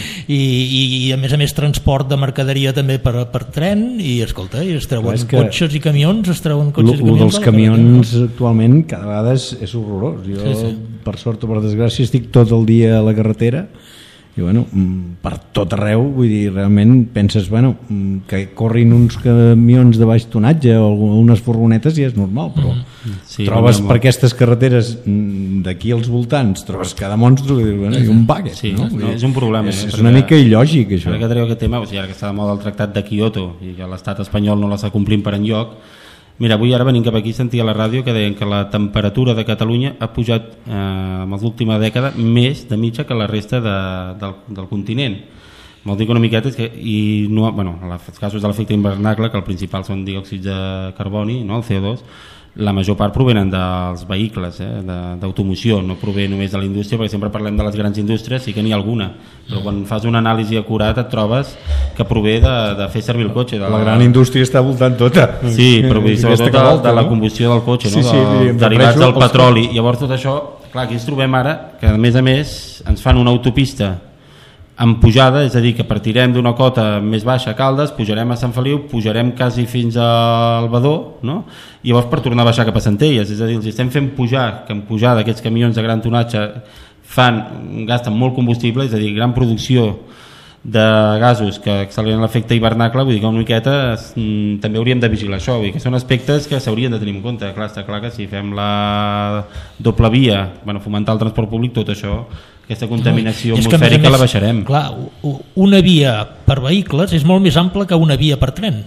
i a més transport de mercaderia també per tren, i escolta, es treuen cotxes i camions,
dels camions actualment cada vegada és horrorós. Jo per sort o per desgràcia estic tot el dia a la carretera i bueno, per tot arreu, vull dir, realment penses, bueno, que corrin uns camions de baix tonatge o unes furgonetes ja és normal, però trobes per aquestes carreteres d'aquí als voltants, trobes cada monstru i dius, bueno, i un bucket, no?
És un problema.
És una mica il·lògic, això.
Ara que treu aquest tema, ara que està de moda el tractat de Kyoto i que l'estat espanyol no l'està complint per enlloc. Mira, avui ara venint cap aquí sentia a la ràdio que deien que la temperatura de Catalunya ha pujat en l'última dècada més de mitja que la resta del continent. Vol dir que una miqueta és que, i no, bueno, en els casos de l'efecte hivernacle, que el principal són diòxids de carboni, no, el CO2, la major part provenen dels vehicles, d'automoció, no prové només de la indústria, perquè sempre parlem de les grans indústries, sí que n'hi ha alguna, però quan fas una anàlisi acurat et trobes que prové de fer servir el cotxe.
La gran indústria està voltant tota.
Sí, però sobretot de la combustió del cotxe, derivats del petroli. Llavors tot això, clar, aquí ens trobem ara que a més ens fan una autopista amb pujada, és a dir, que partirem d'una cota més baixa a Caldes, pujarem a Sant Feliu, pujarem quasi fins al Badó, no? I llavors per tornar a baixar cap a Centelles, és a dir, els estem fent pujar, que en pujada aquests camions de gran tonatge gasten molt combustible, és a dir, gran producció de gasos que acceleren l'efecte hivernacle. Vull dir que una miqueta també hauríem de vigilar això, vull dir que són aspectes que s'haurien de tenir en compte. Clar, està clar que si fem la doble via, fomentar el transport públic, tot això, aquesta contaminació atmosfèrica la baixarem.
Clar, una via per vehicles és molt més ampla que una via per tren.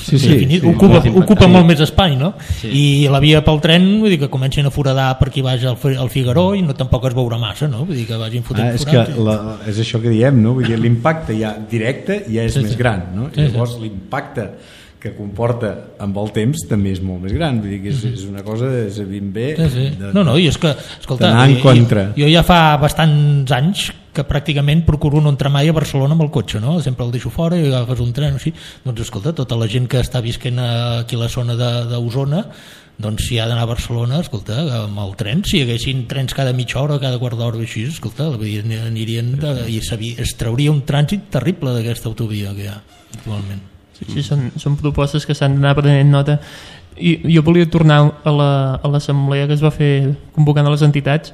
Ocupa molt més espai, no? I la via pel tren, vull dir que comencin a foradar per aquí baix al Figaró i tampoc es veurà massa, no? Vull dir que vagin fotent
forats. És això que diem, no? Vull dir, l'impacte ja directe ja és més gran, no? Llavors l'impacte que comporta amb el temps també és molt més gran, vull dir que és una cosa ben bé
i és que, escolta, jo ja fa bastants anys que pràcticament procuro no entrar mai a Barcelona amb el cotxe, no? Sempre el deixo fora i agafes un tren o així. Doncs escolta, tota la gent que està visquent aquí a la zona d'Osona, doncs si ha d'anar a Barcelona, escolta, amb el tren, si hi haguessin trens cada mitja hora, cada quart d'hora així, escolta, anirien i es trauria un trànsit terrible d'aquesta autovia que hi ha actualment.
Sí, són propostes que s'han d'anar prenent nota. I jo volia tornar a l'assemblea que es va fer convocant a les entitats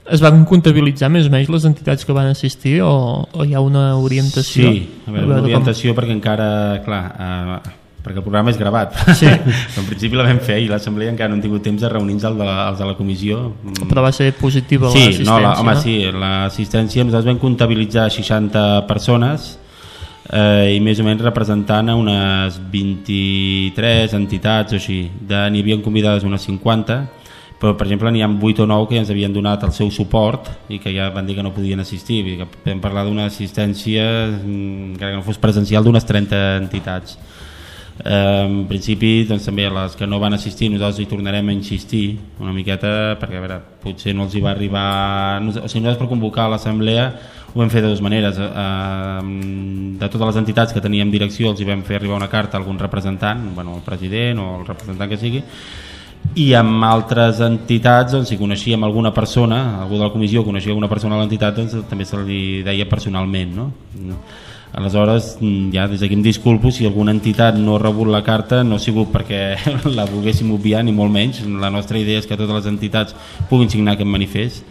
es van comptabilitzar més o menys les entitats que van assistir o hi ha una orientació?
Sí, una orientació perquè encara, clar, perquè el programa és gravat.
Sí.
En principi la vam fer i l'assemblea encara no hem tingut temps de reunir-nos els de la comissió.
Però va ser positiva l'assistència?
Home, sí, l'assistència nosaltres vam comptabilitzar 60 persones i més o menys representant a unes 23 entitats o així. N'hi havien convidades unes 50, però per exemple n'hi ha 8 o 9 que ja ens havien donat el seu suport i que ja van dir que no podien assistir. Vam parlar d'una assistència, encara que no fos presencial, d'unes 30 entitats. En principi doncs, també a les que no van assistir nosaltres hi tornarem a insistir una miqueta perquè a veure, potser no els hi va arribar, o sigui, nosaltres per convocar l'assemblea ho vam fer de dues maneres. De totes les entitats que teníem direcció els hi vam fer arribar una carta a algun representant, el president o el representant que sigui, i amb altres entitats doncs, si coneixíem alguna persona, algú de la comissió coneixia alguna persona a l'entitat, doncs, també se li deia personalment, no? Aleshores ja des d'aquí em disculpo si alguna entitat no ha rebut la carta, no ha sigut perquè la volguéssim obviar ni molt menys. La nostra idea és que totes les entitats puguin signar aquest manifest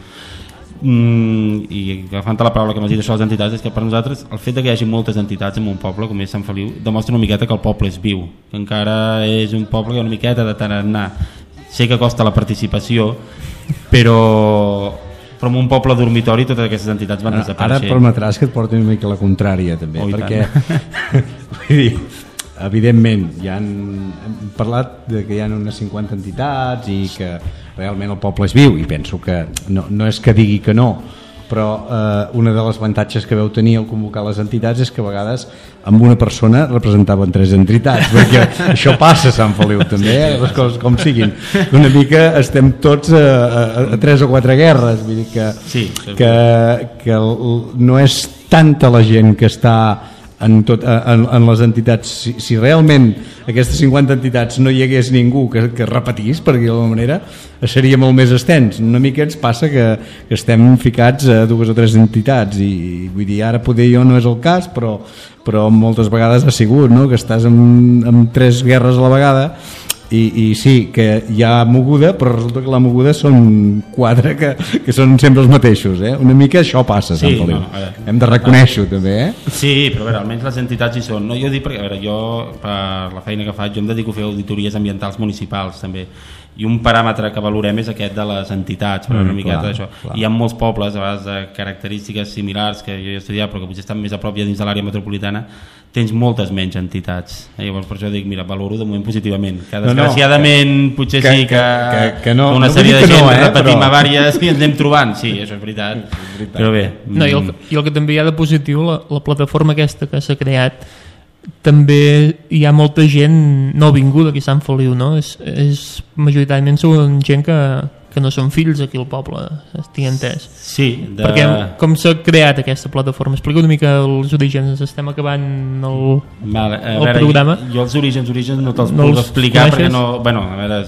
i agafant la paraula que m'has dit això, les entitats, és que per nosaltres el fet que hi hagi moltes entitats en un poble com és Sant Feliu demostra una miqueta que el poble és viu, que encara és un poble que una miqueta de tarannà. Sé que costa la participació, però en un poble dormitori totes aquestes entitats van desapareixent.
Ara permetràs que et porti una mica la contrària també, perquè vull dir, evidentment ja hem parlat de que hi ha unes 50 entitats i que realment el poble és viu, i penso que no és que digui que no, però una de les avantatges que veu tenir al convocar les entitats és que a vegades amb una persona representaven 3 entitats, perquè això passa a Sant Feliu també, les coses com siguin, una mica estem tots a 3 o 4 guerres, vull dir que no és tanta la gent que està en les entitats. Si realment aquestes 50 entitats no hi hagués ningú que repetís, per dir d'alguna manera, seria molt més extens. Una mica ens passa que estem ficats a 2 o 3 entitats i vull dir, ara poder jo no és el cas, però moltes vegades ha sigut, no? Que estàs amb 3 guerres a la vegada i sí, que hi ha moguda, però resulta que la moguda són 4 que són sempre els mateixos, una mica això passa a Sant Feliu. Hem de reconèixer-ho també,
Sí, però a veure, almenys les entitats hi són, no? Jo dic perquè, a veure, jo per la feina que faig jo em dedico a fer auditories ambientals municipals també, i un paràmetre que valorem és aquest de les entitats, però una miqueta d'això. Hi ha molts pobles a vegades de característiques similars que jo he estudiat però que potser estan més a prop ja dins de l'àrea metropolitana, tens moltes menys entitats. Llavors per això dic, mira, valoro de moment positivament, que desgraciadament potser sí que una sèrie de gent repetim a vàries i ens anem trobant, sí, això és veritat, però bé.
I el que també hi ha de positiu, la plataforma aquesta que s'ha creat, també hi ha molta gent no vinguda aquí a Sant Feliu, no? Majoritàriament són gent que no són fills aquí al poble, estic entès.
Sí.
Perquè com s'ha creat aquesta plataforma? Explica una mica els orígens, estem acabant el programa.
Jo els orígens no te'ls puc explicar perquè no... Bueno, a veure,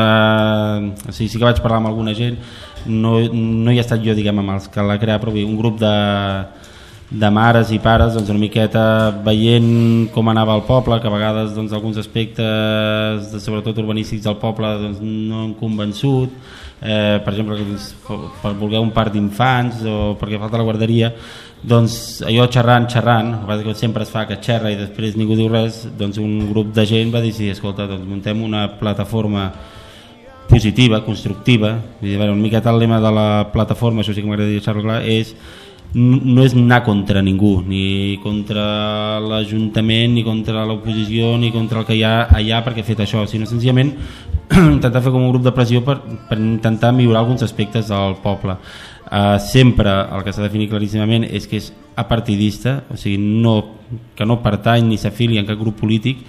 sí que vaig parlar amb alguna gent, no hi he estat jo, diguem, amb els que l'ha creat, però un grup de mares i pares, doncs una miqueta veient com anava el poble, que a vegades doncs, alguns aspectes sobretot urbanístics del poble doncs, no han convençut, per exemple per voler un parc d'infants o perquè falta la guarderia, doncs allò xerrant, que sempre es fa que xerra i després ningú diu res, doncs un grup de gent va decidir, escolta, doncs muntem una plataforma positiva, constructiva, una miqueta el lema de la plataforma, això sí que m'agradaria deixar-lo clar, no és anar contra ningú, ni contra l'Ajuntament, ni contra l'oposició, ni contra el que hi ha allà perquè ha fet això, sinó senzillament intentar fer com un grup de pressió per intentar millorar alguns aspectes del poble. Sempre el que s'ha definit claríssimament és que és apartidista, o sigui, que no pertany ni s'afilia en cap grup polític,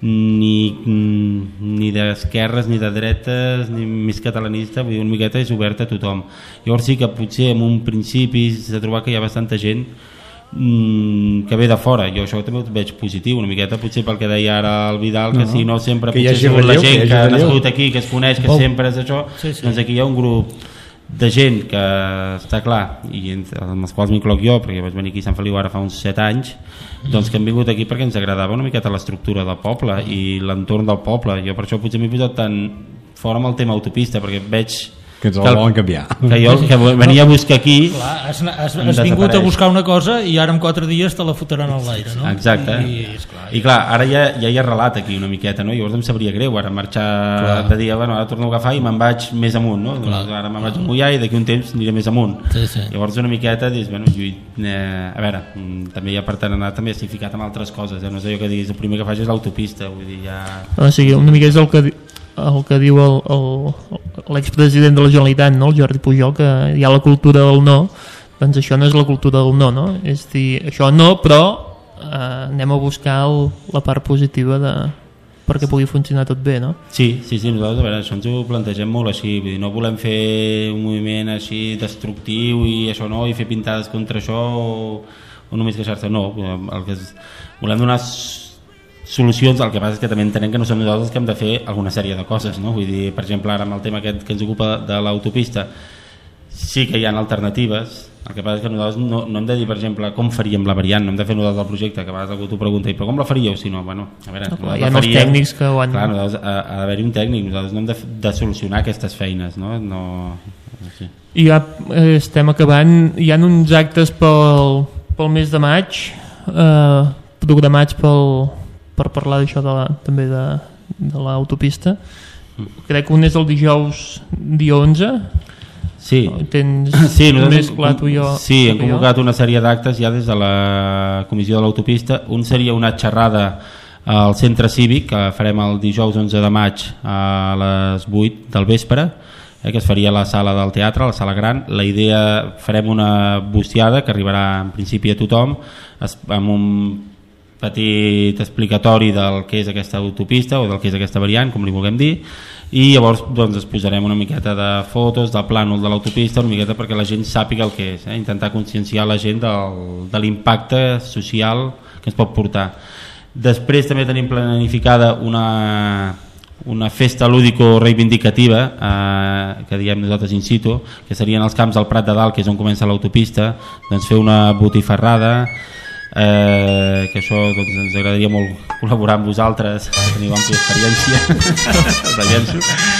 ni d'esquerres ni de dretes ni més catalanista, vull dir, una miqueta és oberta a tothom. Llavors sí que potser en un principi s'ha trobat que hi ha bastanta gent que ve de fora, jo això també ho veig positiu una miqueta, potser pel que deia ara el Vidal, que si no sempre potser ha sigut la gent que ha nascut aquí, que es coneix, que sempre és això, doncs aquí hi ha un grup de gent que està clar, i amb els quals m'incloc jo, perquè vaig venir aquí a Sant Feliu ara fa uns 7 anys, doncs que hem vingut aquí perquè ens agradava una miqueta l'estructura del poble i l'entorn del poble. Jo per això potser m'he posat tan fora amb el tema autopista, perquè veig
que ens el volen canviar.
Que jo que venia a buscar aquí...
Clar, has vingut a buscar una cosa i ara en 4 dies te la fotran a l'aire, no?
Exacte. I clar, ara ja hi ha relat aquí una miqueta, no? Llavors em sabria greu ara marxar de dir, bueno, ara torno a agafar i me'n vaig més amunt, no? Ara me'n vaig a mullar i d'aquí un temps aniré més amunt.
Sí.
Llavors una miqueta dius, bueno, a veure, també hi ha per tant anar també ficat amb altres coses, no sé jo que diguis, el primer que faig és l'autopista, vull dir, ja...
O sigui, una mica és el que diu l'expresident de la Generalitat, no? El Jordi Pujol, que hi ha la cultura del no, doncs això no és la cultura del no, no? És dir, això no, però anem a buscar la part positiva perquè pugui funcionar tot bé, no?
Sí, nosaltres a veure, això ens ho plantegem molt així, vull dir, no volem fer un moviment així destructiu i això no, i fer pintades contra això o només queixar-se, no, volem donar solucions, el que passa és que també entenem que no som nosaltres que hem de fer alguna sèrie de coses, no? Vull dir, per exemple, ara amb el tema aquest que ens ocupa de l'autopista, sí que hi ha alternatives, el que passa és que nosaltres no hem de dir, per exemple, com faríem la variant, no hem de fer nosaltres el projecte, que a vegades algú t'ho pregunta, però com la faríeu? Si no, bueno, a veure,
hi ha els tècnics que ho han...
Clar, ha d'haver-hi un tècnic, nosaltres no hem de solucionar aquestes feines, no? Sí.
I ja estem acabant, hi ha uns actes pel mes de maig, programats per parlar d'això també de l'autopista. Crec que un és el dijous dia 11.
Sí,
més clar tu i jo.
Sí, hem convocat una sèrie d'actes ja des de la comissió de l'autopista. Un seria una xerrada al centre cívic que farem el dijous 11 de maig a les 8 del vespre, que es faria a la sala del teatre, a la sala gran. La idea, farem una bustiada que arribarà en principi a tothom amb un petit explicatori del que és aquesta autopista o del que és aquesta variant, com li vulguem dir, i llavors doncs, es posarem una miqueta de fotos del plànol de l'autopista, una miqueta perquè la gent sàpiga el que és, intentar conscienciar la gent de l'impacte social que ens pot portar. Després també tenim planificada una festa lúdico-reivindicativa que diem nosaltres in situ, que serien els camps del Prat de Dalt, que és on comença l'autopista, doncs fer una botifarrada, que això doncs, ens agradaria molt col·laborar amb vosaltres, que teniu àmplia experiència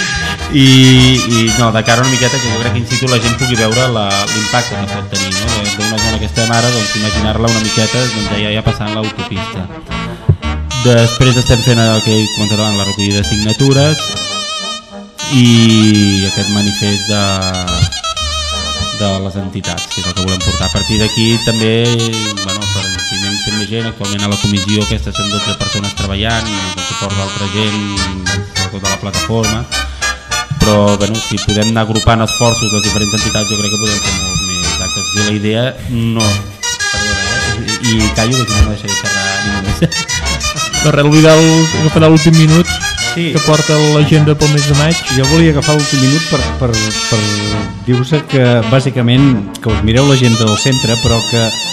i no, de cara una miqueta que jo crec que in situ la gent pugui veure l'impacte que pot tenir, no? D'una zona que estem ara, doncs imaginar-la una miqueta doncs, ja passant l'autopista. Després estem fent el que he comentat abans, la recollida de signatures i aquest manifest de les entitats, que és el que volem portar. A partir d'aquí també, bueno, si anem sent més gent, actualment a la comissió aquesta són 12 persones treballant, amb el suport d'altra gent, tota la plataforma, però bueno, si podem anar agrupant esforços de les diferents entitats jo crec que podem fer molt més actes. I la idea no... Perdona, i callo que no deixaré xerrar ningú més.
No res, el agafarà l'últim minut que porta l'agenda pel mes de maig.
Jo volia agafar l'últim minut per dir-vos que bàsicament que us mireu l'agenda del centre, però que